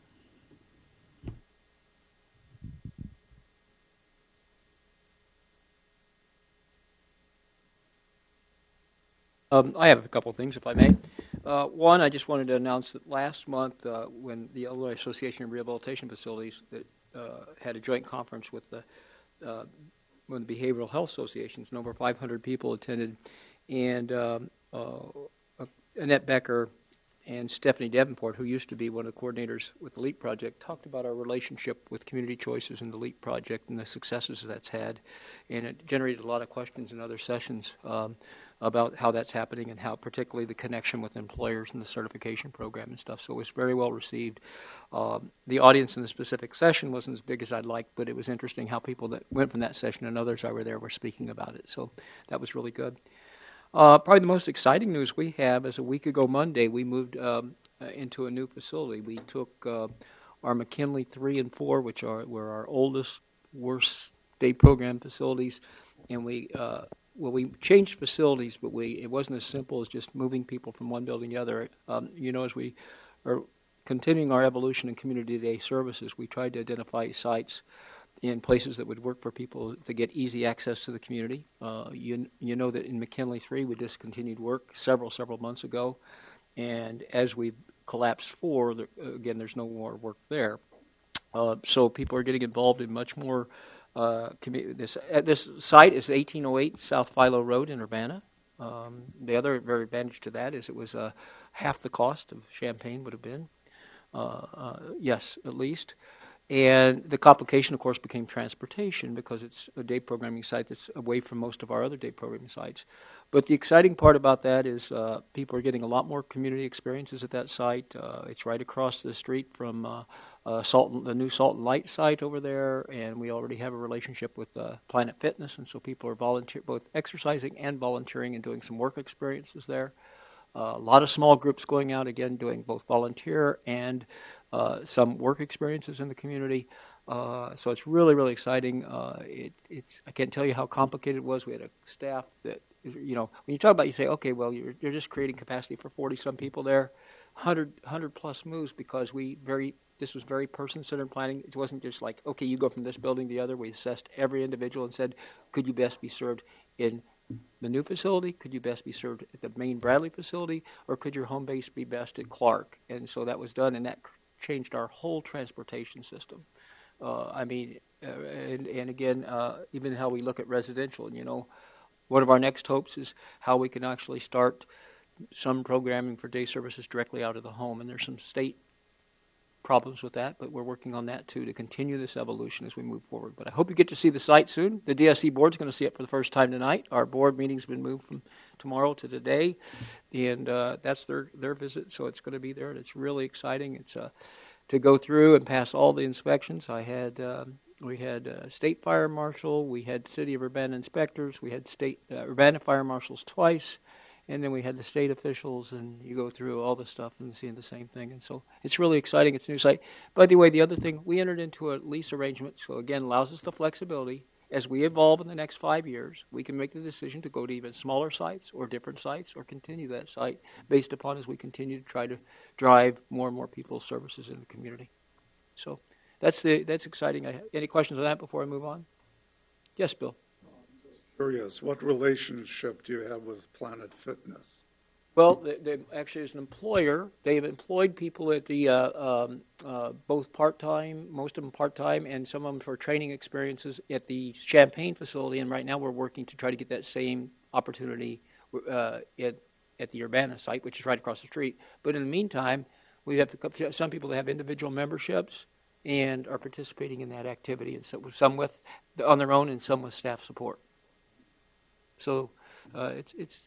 Um, I have a couple of things, if I may. Uh, one, I just wanted to announce that last month, uh, when the Illinois Association of Rehabilitation Facilities that uh, had a joint conference with the uh, one of the behavioral health associations, and over five hundred people attended, and um, uh, Annette Becker and Stephanie Davenport, who used to be one of the coordinators with the LEAP project, talked about our relationship with Community Choices and the LEAP project and the successes that's had, and it generated a lot of questions in other sessions um, about how that's happening and how particularly the connection with employers and the certification program and stuff. So it was very well received. Um, the audience in the specific session wasn't as big as I'd like, but it was interesting how people that went from that session and others that were there were speaking about it. So that was really good. Uh, probably the most exciting news we have is a week ago Monday, we moved um, uh, into a new facility. We took uh, our McKinley three and four, which are were our oldest, worst day program facilities, and we uh, well, we changed facilities, but we it wasn't as simple as just moving people from one building to the other. Um, you know, as we are continuing our evolution in community day services, we tried to identify sites in places that would work for people to get easy access to the community. Uh, you you know that in McKinley three, we discontinued work several, several months ago, and as we collapsed four, there, again, there's no more work there. Uh, so people are getting involved in much more. Uh, commu- this uh, this site is eighteen oh eight South Philo Road in Urbana. Um, the other very advantage to that is it was uh, half the cost of Champaign would have been. Uh, uh, yes, at least. And the complication, of course, became transportation because it's a day programming site that's away from most of our other day programming sites. But the exciting part about that is uh, people are getting a lot more community experiences at that site. Uh, it's right across the street from uh, uh, Salt, the new Salt and Light site over there, and we already have a relationship with uh, Planet Fitness, and so people are volunteer, both exercising and volunteering and doing some work experiences there. Uh, a lot of small groups going out, again, doing both volunteer and uh, some work experiences in the community. Uh, so it's really, really exciting. Uh, it, it's I can't tell you how complicated it was. We had a staff that, you know, when you talk about, you say, okay, well, you're, you're just creating capacity for forty-some people there. one hundred, one hundred plus moves because we very, this was very person-centered planning. It wasn't just like, okay, you go from this building to the other. We assessed every individual and said, could you best be served in the new facility? Could you best be served at the main Bradley facility? Or could your home base be best at Clark? And so that was done, and that changed our whole transportation system. Uh, I mean, uh, and, and again, uh, even how we look at residential. And, you know, one of our next hopes is how we can actually start some programming for day services directly out of the home. And there's some state problems with that, but we're working on that too to continue this evolution as we move forward. But I hope you get to see the site soon. The D S C board's going to see it for the first time tonight. Our board meeting's been moved from tomorrow to today, and uh, that's their, their visit, so it's going to be there, and it's really exciting. It's uh, to go through and pass all the inspections. I had um, we had uh, state fire marshal, we had city of Urbana inspectors, we had state uh, Urbana fire marshals twice. And then we had the state officials, and you go through all the stuff and seeing the same thing. And so it's really exciting. It's a new site. By the way, the other thing, we entered into a lease arrangement, so again, allows us the flexibility. As we evolve in the next five years, we can make the decision to go to even smaller sites or different sites or continue that site based upon as we continue to try to drive more and more people's services in the community. So that's the that's exciting. I, any questions on that before I move on? Yes, Bill. Curious, what relationship do you have with Planet Fitness? Well, they, they actually, as an employer, they've employed people at the uh, um, uh, both part-time, most of them part-time, and some of them for training experiences at the Champaign facility. And right now, we're working to try to get that same opportunity uh, at at the Urbana site, which is right across the street. But in the meantime, we have some people that have individual memberships and are participating in that activity, and so some with on their own and some with staff support. So uh, it's it's.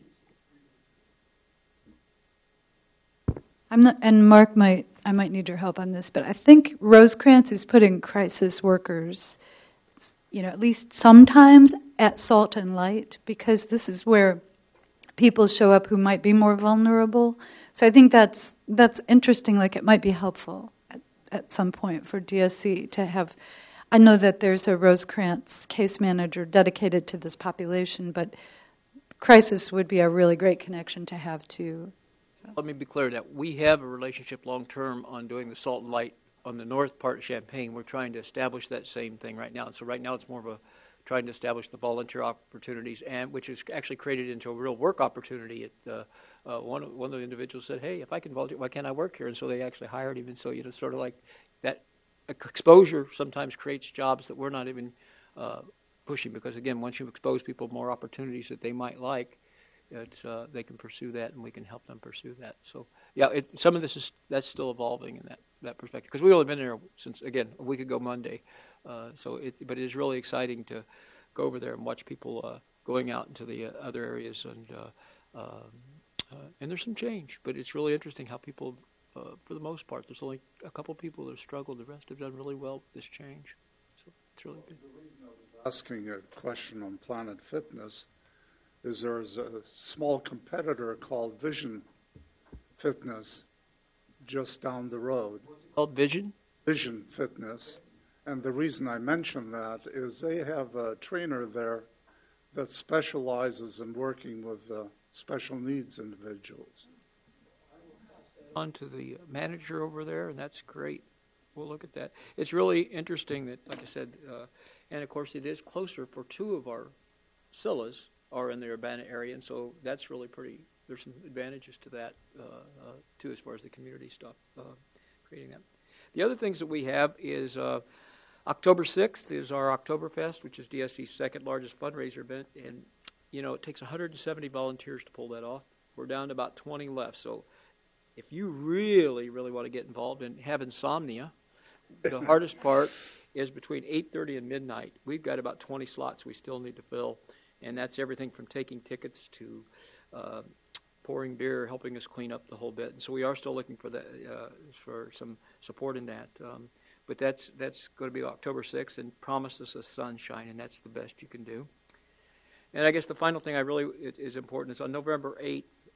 I'm not, and Mark might I might need your help on this, but I think Rosecrans is putting crisis workers, you know, at least sometimes at Salt and Light, because this is where people show up who might be more vulnerable. So I think that's that's interesting. Like it might be helpful at, at some point for D S C to have. I know that there's a Rosecrans case manager dedicated to this population, but crisis would be a really great connection to have too. So. Let me be clear that we have a relationship long term on doing the Salt and Light on the north part of Champaign. We're trying to establish that same thing right now. And so right now it's more of a trying to establish the volunteer opportunities, and which is actually created into a real work opportunity. At, uh, uh, one, of, one of the individuals said, hey, if I can volunteer, why can't I work here? And so they actually hired him. And so, you know, sort of like that exposure sometimes creates jobs that we're not even uh, pushing, because, again, once you expose people more opportunities that they might like, it's, uh, they can pursue that, and we can help them pursue that. So, yeah, it, some of this is that's still evolving in that, that perspective, because we've only been there since, again, a week ago Monday. Uh, so, it, but it is really exciting to go over there and watch people uh, going out into the uh, other areas, and uh, um, uh, and there's some change, but it's really interesting how people, uh, for the most part, there's only a couple people that have struggled. The rest have done really well with this change. So it's really good. Asking a question on Planet Fitness is there's a small competitor called Vision Fitness just down the road. What's it called? Vision? Vision Fitness. And the reason I mention that is they have a trainer there that specializes in working with uh, special needs individuals. On to the manager over there, and that's great. We'll look at that. It's really interesting that, like I said, uh, and of course it is closer for two of our Scillas are in the Urbana area, and so that's really pretty, there's some advantages to that, uh, uh, too, as far as the community stuff, uh, creating that. The other things that we have is uh, October sixth is our Oktoberfest, which is D S C's second largest fundraiser event, and, you know, it takes one hundred seventy volunteers to pull that off. We're down to about twenty left, so if you really, really want to get involved and have insomnia, the hardest part is between eight thirty and midnight. We've got about twenty slots we still need to fill, and that's everything from taking tickets to uh, pouring beer, helping us clean up the whole bit. And so we are still looking for that, uh, for some support in that. Um, but that's that's going to be October sixth, and promise us a sunshine, and that's the best you can do. And I guess the final thing I really it is important is on November eighth,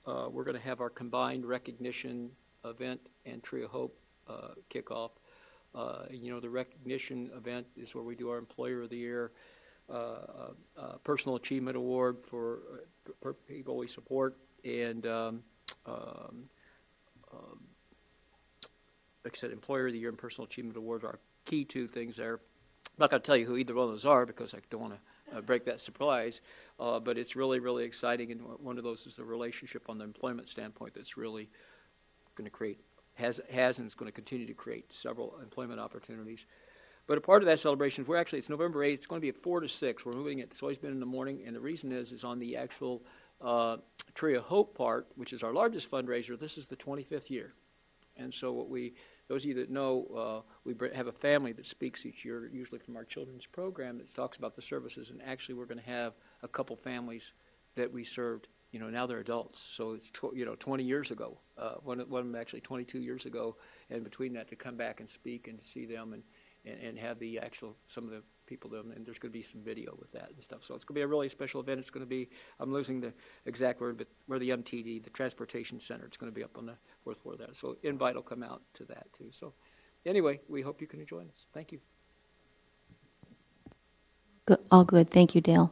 uh, we're going to have our combined recognition event and Tree of Hope uh, kickoff. Uh, you know, the recognition event is where we do our Employer of the Year, uh, uh, uh, Personal Achievement Award for uh, people we support, and um, um, um, like I said, Employer of the Year and Personal Achievement Awards are key two things there. I'm not going to tell you who either one of those are because I don't want to uh, break that surprise, uh, but it's really, really exciting, and one of those is a relationship on the employment standpoint that's really going to create, has, has and is going to continue to create several employment opportunities. But a part of that celebration, we're actually, it's November eighth, it's going to be at four to six. We're moving it, it's always been in the morning, and the reason is, is on the actual uh, Tree of Hope part, which is our largest fundraiser, this is the twenty-fifth year. And so what we, those of you that know, uh, we have a family that speaks each year, usually from our children's program, that talks about the services, and actually we're going to have a couple families that we served. You know, now they're adults, so it's tw- you know twenty years ago. Uh, one, one of them actually twenty-two years ago, and between that to come back and speak and see them and, and, and have the actual some of the people them, and there's going to be some video with that and stuff. So it's going to be a really special event. It's going to be, I'm losing the exact word, but where the M T D, the Transportation Center, it's going to be up on the fourth floor of that. So invite will come out to that too. So anyway, we hope you can join us. Thank you. Good, all good. Thank you, Dale.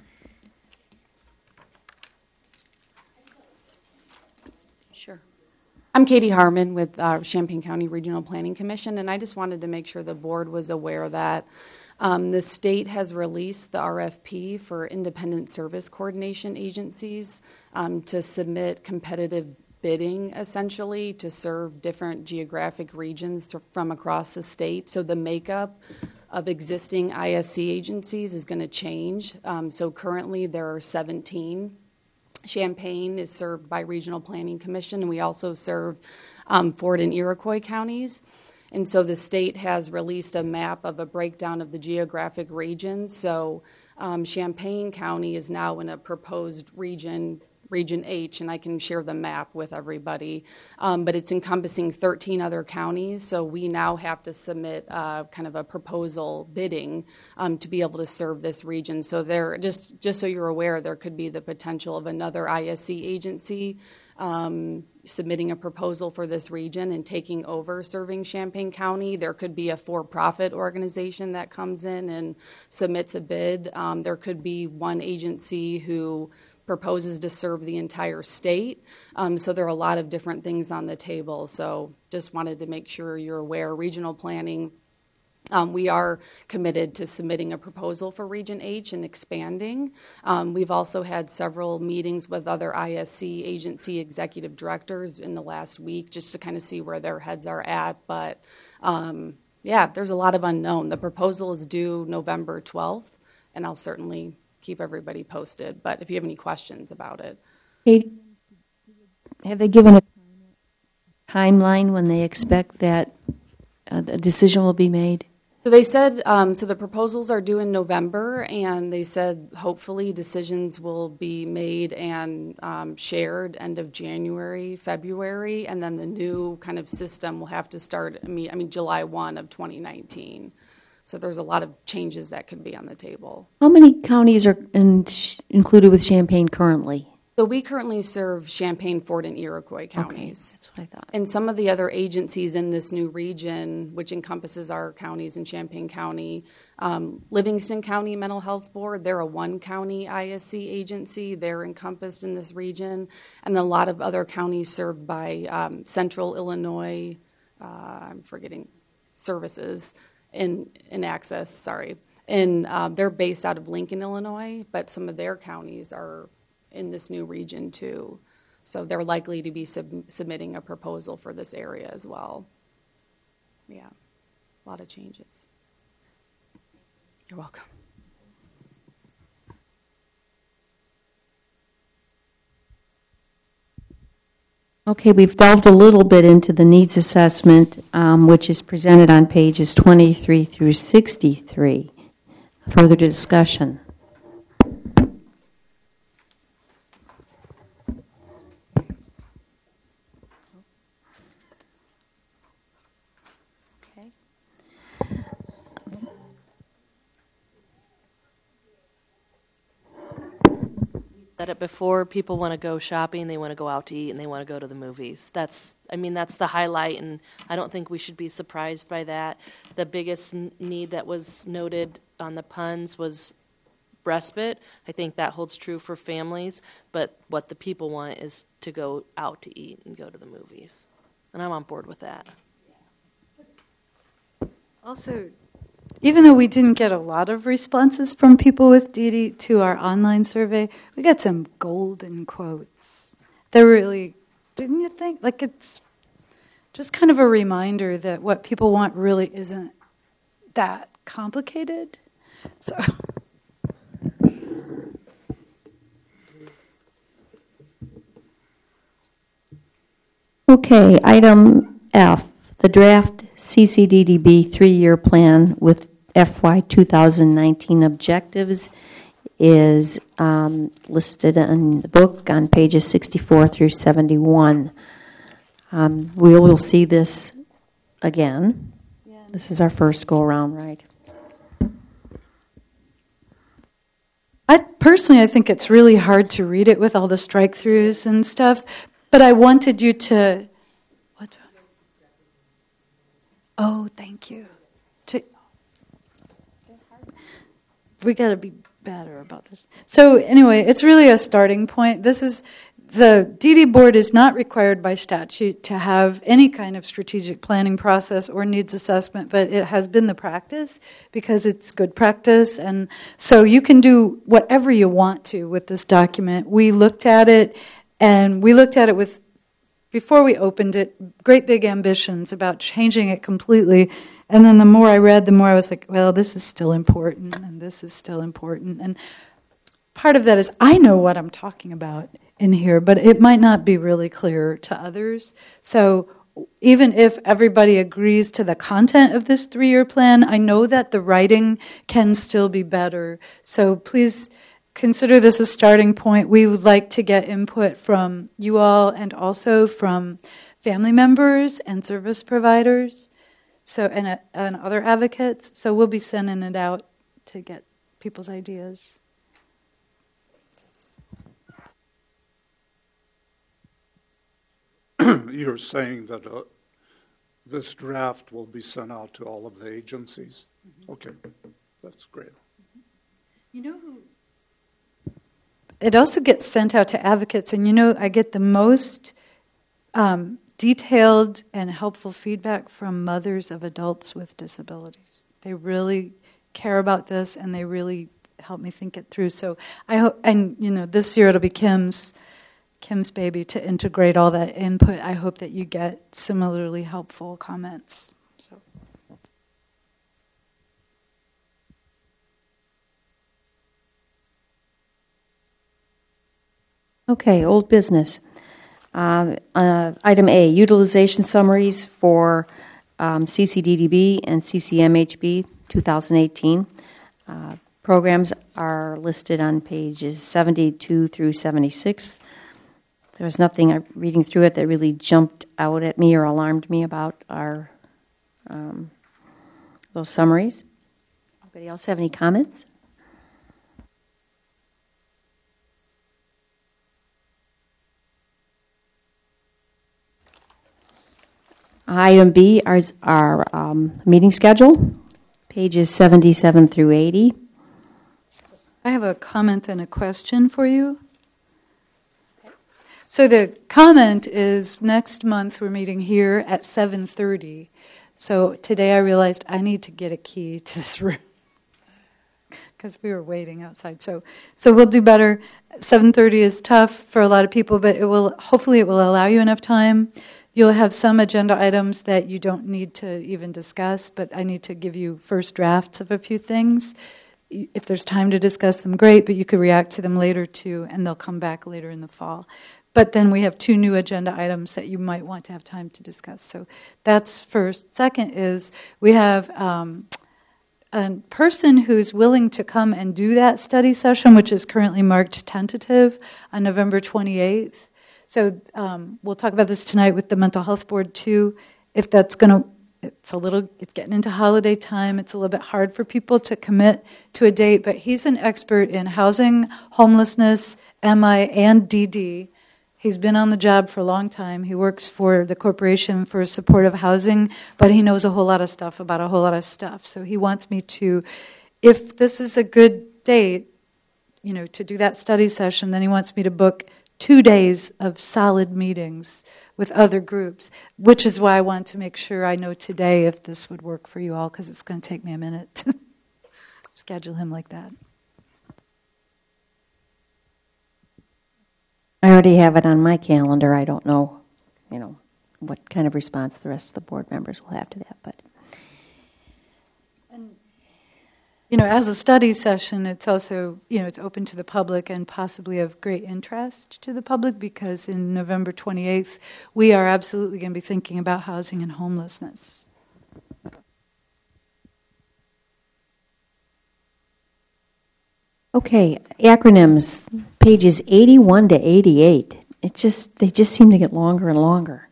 Sure. I'm Katie Harmon with uh, Champaign County Regional Planning Commission, and I just wanted to make sure the board was aware that um, the state has released the R F P for independent service coordination agencies um, to submit competitive bidding, essentially, to serve different geographic regions th- from across the state. So the makeup of existing I S C agencies is going to change. Um, so currently there are seventeen. Champaign is served by Regional Planning Commission, and we also serve um, Ford and Iroquois counties. And so the state has released a map of a breakdown of the geographic regions. So um, Champaign County is now in a proposed region, Region H, and I can share the map with everybody. Um, but it's encompassing thirteen other counties, so we now have to submit uh, kind of a proposal bidding um, to be able to serve this region. So there, just just so you're aware, there could be the potential of another I S C agency um, submitting a proposal for this region and taking over serving Champaign County. There could be a for-profit organization that comes in and submits a bid. Um, there could be one agency who proposes to serve the entire state. Um, so there are a lot of different things on the table. So just wanted to make sure you're aware. Regional planning, um, we are committed to submitting a proposal for Region H and expanding. Um, we've also had several meetings with other I S C agency executive directors in the last week just to kind of see where their heads are at. But um, yeah, there's a lot of unknown. The proposal is due November twelfth, and I'll certainly keep everybody posted, but if you have any questions about it. Katie, have they given a timeline when they expect that uh, the decision will be made? So they said, um, so the proposals are due in November, and they said hopefully decisions will be made and um, shared end of January, February, and then the new kind of system will have to start, I mean, I mean July first of twenty nineteen. So there's a lot of changes that could be on the table. How many counties are in, included with Champaign currently? So we currently serve Champaign, Ford, and Iroquois counties. Okay, that's what I thought. And some of the other agencies in this new region, which encompasses our counties in Champaign County, um, Livingston County Mental Health Board, they're a one-county I S C agency. They're encompassed in this region. And a lot of other counties served by um, Central Illinois, uh, I'm forgetting, services, in, in Access, sorry. And um, they're based out of Lincoln, Illinois, but some of their counties are in this new region too. So they're likely to be sub- submitting a proposal for this area as well. Yeah, a lot of changes. You're welcome. Okay, we've delved a little bit into the needs assessment, um, which is presented on pages twenty-three through sixty-three. Further discussion. Okay. Said it before, people want to go shopping, they want to go out to eat, and they want to go to the movies. That's, I mean, that's the highlight, and I don't think we should be surprised by that. The biggest n- need that was noted on the puns was respite. I think that holds true for families, but what the people want is to go out to eat and go to the movies. And I'm on board with that. Also, even though we didn't get a lot of responses from people with D D to our online survey, we got some golden quotes. They're really, didn't you think? Like, it's just kind of a reminder that what people want really isn't that complicated. So. Okay, item F, the draft C C D D B three-year plan with F Y two thousand nineteen objectives is um, listed in the book on pages sixty-four through seventy-one. Um, we will see this again. This is our first go-around, right? I personally, I think it's really hard to read it with all the strike-throughs and stuff, but I wanted you to... What? Oh, thank you. To, we got to be better about this. So anyway, it's really a starting point. This is... The D D board is not required by statute to have any kind of strategic planning process or needs assessment, but it has been the practice because it's good practice. And so you can do whatever you want to with this document. We looked at it, and we looked at it with, before we opened it, great big ambitions about changing it completely. And then the more I read, the more I was like, well, this is still important, and this is still important. And part of that is I know what I'm talking about in here, but it might not be really clear to others. So even if everybody agrees to the content of this three-year plan, I know that the writing can still be better. So please consider this a starting point. We would like to get input from you all and also from family members and service providers, so and, uh, and other advocates. So we'll be sending it out to get people's ideas. You're saying that uh, this draft will be sent out to all of the agencies? Mm-hmm. Okay, that's great. You know who? It also gets sent out to advocates, and you know, I get the most um, detailed and helpful feedback from mothers of adults with disabilities. They really care about this, and they really help me think it through. So I hope, and you know, this year it'll be Kim's. Kim's baby to integrate all that input. I hope that you get similarly helpful comments. So. Okay, old business. Uh, uh, item A, utilization summaries for um, C C D D B and C C M H B twenty eighteen. Uh, programs are listed on pages seventy-two through seventy-six. There was nothing uh, reading through it that really jumped out at me or alarmed me about our um, those summaries. Anybody else have any comments? Item B is our um, meeting schedule, pages seventy-seven through eighty. I have a comment and a question for you. So the comment is next month we're meeting here at seven thirty. So today I realized I need to get a key to this room because we were waiting outside. So so we'll do better. seven thirty is tough for a lot of people, but it will hopefully it will allow you enough time. You'll have some agenda items that you don't need to even discuss, but I need to give you first drafts of a few things. If there's time to discuss them, great, but you could react to them later too, and they'll come back later in the fall. But then we have two new agenda items that you might want to have time to discuss. So that's first. Second is we have um, a person who's willing to come and do that study session, which is currently marked tentative, on November twenty-eighth. So um, we'll talk about this tonight with the Mental Health Board too. If that's going to it's a little, it's getting into holiday time. It's a little bit hard for people to commit to a date, but he's an expert in housing, homelessness, M I, and D D. He's been on the job for a long time. He works for the Corporation for Supportive Housing, but he knows a whole lot of stuff about a whole lot of stuff. So he wants me to, if this is a good date, you know, to do that study session, then he wants me to book two days of solid meetings with other groups, which is why I want to make sure I know today if this would work for you all, because it's going to take me a minute to schedule him like that. I already have it on my calendar. I don't know, you know, what kind of response the rest of the board members will have to that, but. And, you know, as a study session, it's also, you know, it's open to the public and possibly of great interest to the public, because in November twenty-eighth, we are absolutely going to be thinking about housing and homelessness. Okay, acronyms, pages eighty-one to eighty-eight. It just, they just seem to get longer and longer.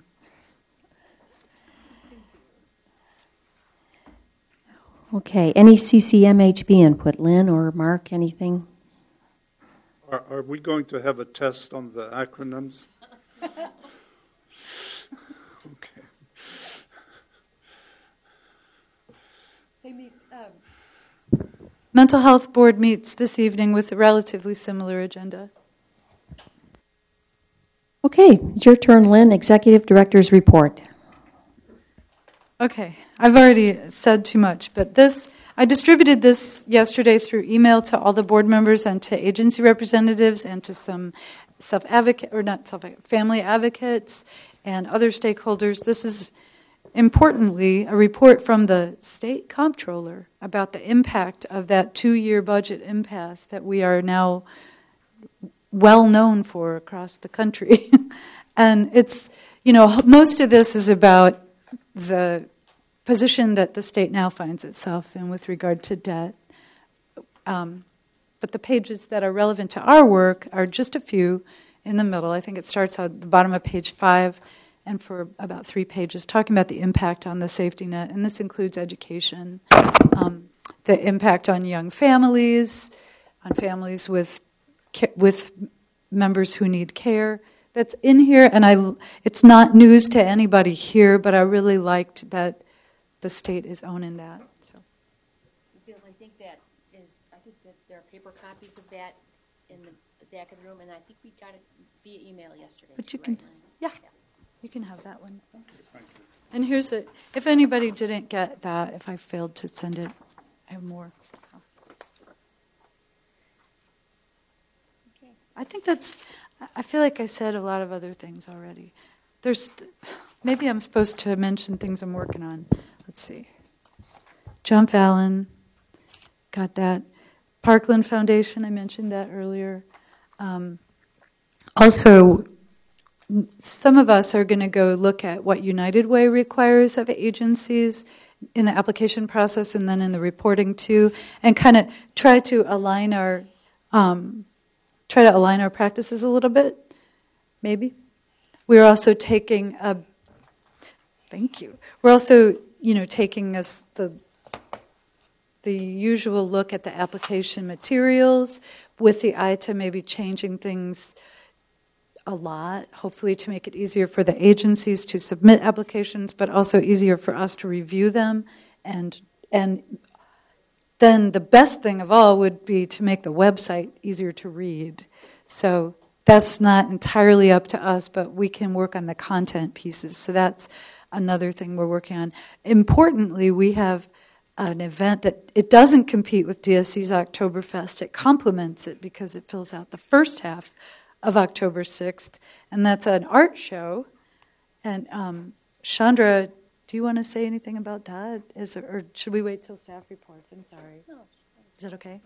Okay, any C C M H B input? Lynn or Mark, anything? Are, are we going to have a test on the acronyms? Okay. They meet, um, Mental Health Board meets this evening with a relatively similar agenda. Okay, it's your turn, Lynn. Executive Director's report. Okay, I've already said too much, but this, I distributed this yesterday through email to all the board members and to agency representatives and to some self-advocate, or not self-advocate, family advocates and other stakeholders. This is, importantly, a report from the state comptroller about the impact of that two-year budget impasse that we are now well known for across the country. And it's, you know, most of this is about the position that the state now finds itself in with regard to debt. Um, but the pages that are relevant to our work are just a few in the middle. I think it starts at the bottom of page five and for about three pages, talking about the impact on the safety net, and this includes education, um, the impact on young families, on families with with members who need care. That's in here, and I, it's not news to anybody here, but I really liked that the state is owning that. So, I think that is. I think that there are paper copies of that in the back of the room, and I think we got it via email yesterday. But you can, yeah, you can have that one. And here's a. If anybody didn't get that, if I failed to send it, I have more. So. Okay. I think that's. I feel like I said a lot of other things already. There's, maybe I'm supposed to mention things I'm working on. Let's see. John Fallon, got that. Parkland Foundation, I mentioned that earlier. Um, also, some of us are going to go look at what United Way requires of agencies in the application process and then in the reporting too, and kind of try to align our um, try to align our practices a little bit, maybe. We're also taking a, thank you. We're also, you know, taking us the the usual look at the application materials with the eye to maybe changing things a lot, hopefully to make it easier for the agencies to submit applications, but also easier for us to review them. And and then the best thing of all would be to make the website easier to read. So that's not entirely up to us, but we can work on the content pieces. So that's another thing we're working on. Importantly, we have an event that it doesn't compete with D S C's Oktoberfest. It complements it because it fills out the first half of October sixth, and that's an art show. And um, Chandra, do you want to say anything about that? Is there, or should we wait till staff reports? I'm sorry. No. Is that okay?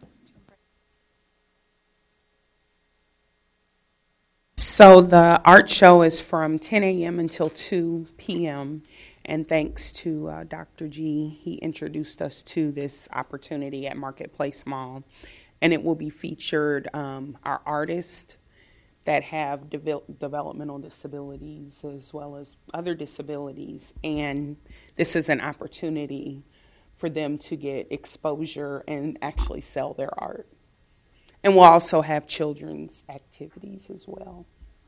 So the art show is from ten a.m. until two p.m., and thanks to uh, Doctor G, he introduced us to this opportunity at Marketplace Mall, and it will be featured um, our artist, that have devel- developmental disabilities as well as other disabilities. And this is an opportunity for them to get exposure and actually sell their art. And we'll also have children's activities as well.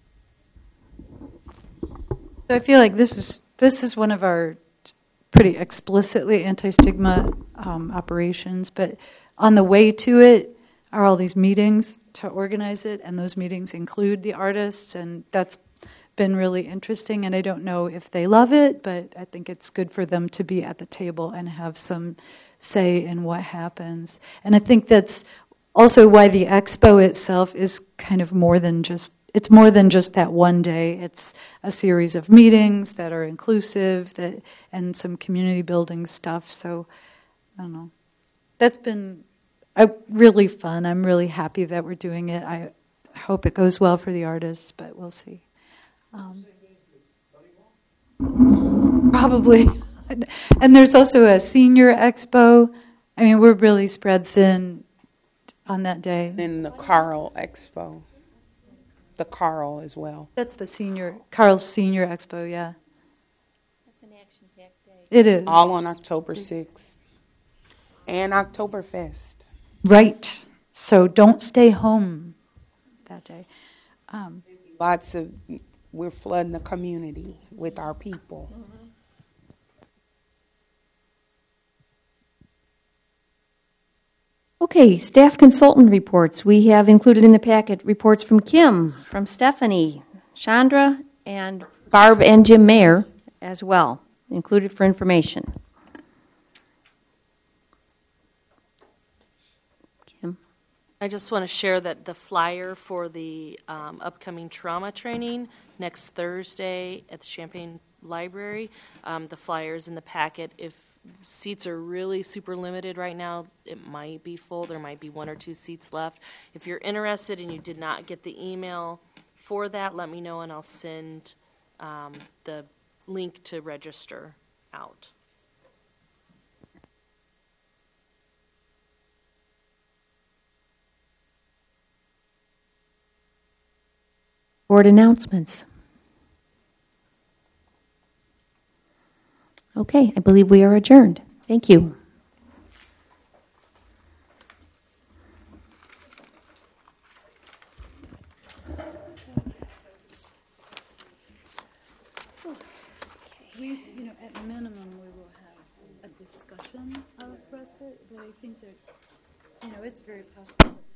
So I feel like this is this is one of our pretty explicitly anti-stigma um, operations, but on the way to it are all these meetings to organize it, and those meetings include the artists, and that's been really interesting. And I don't know if they love it, but I think it's good for them to be at the table and have some say in what happens. And I think that's also why the expo itself is kind of more than just, it's more than just that one day. It's a series of meetings that are inclusive that and some community building stuff. So, I don't know. That's been uh, really fun. I'm really happy that we're doing it. I hope it goes well for the artists, but we'll see. Um, probably. And there's also a senior expo. I mean, we're really spread thin on that day. And the Carl Expo. The Carl as well. That's the senior, Carl's Senior Expo, yeah. That's an action-packed day. It is. All on October sixth. And Oktoberfest. Right. So don't stay home that day. Um, Lots of, we're flooding the community with our people. Mm-hmm. Okay, staff consultant reports. We have included in the packet reports from Kim, from Stephanie, Chandra, and Barb and Jim Mayer as well, included for information. Kim? I just want to share that the flyer for the um, upcoming trauma training next Thursday at the Champaign Library, um, the flyer's in the packet. If seats are really super limited right now, it might be full. There might be one or two seats left. If you're interested and you did not get the email for that, let me know and I'll send um, the link to register out. Board announcements. Okay, I believe we are adjourned. Thank you. we, you know, at minimum, we will have a discussion of respite, but I think that, you know, it's very possible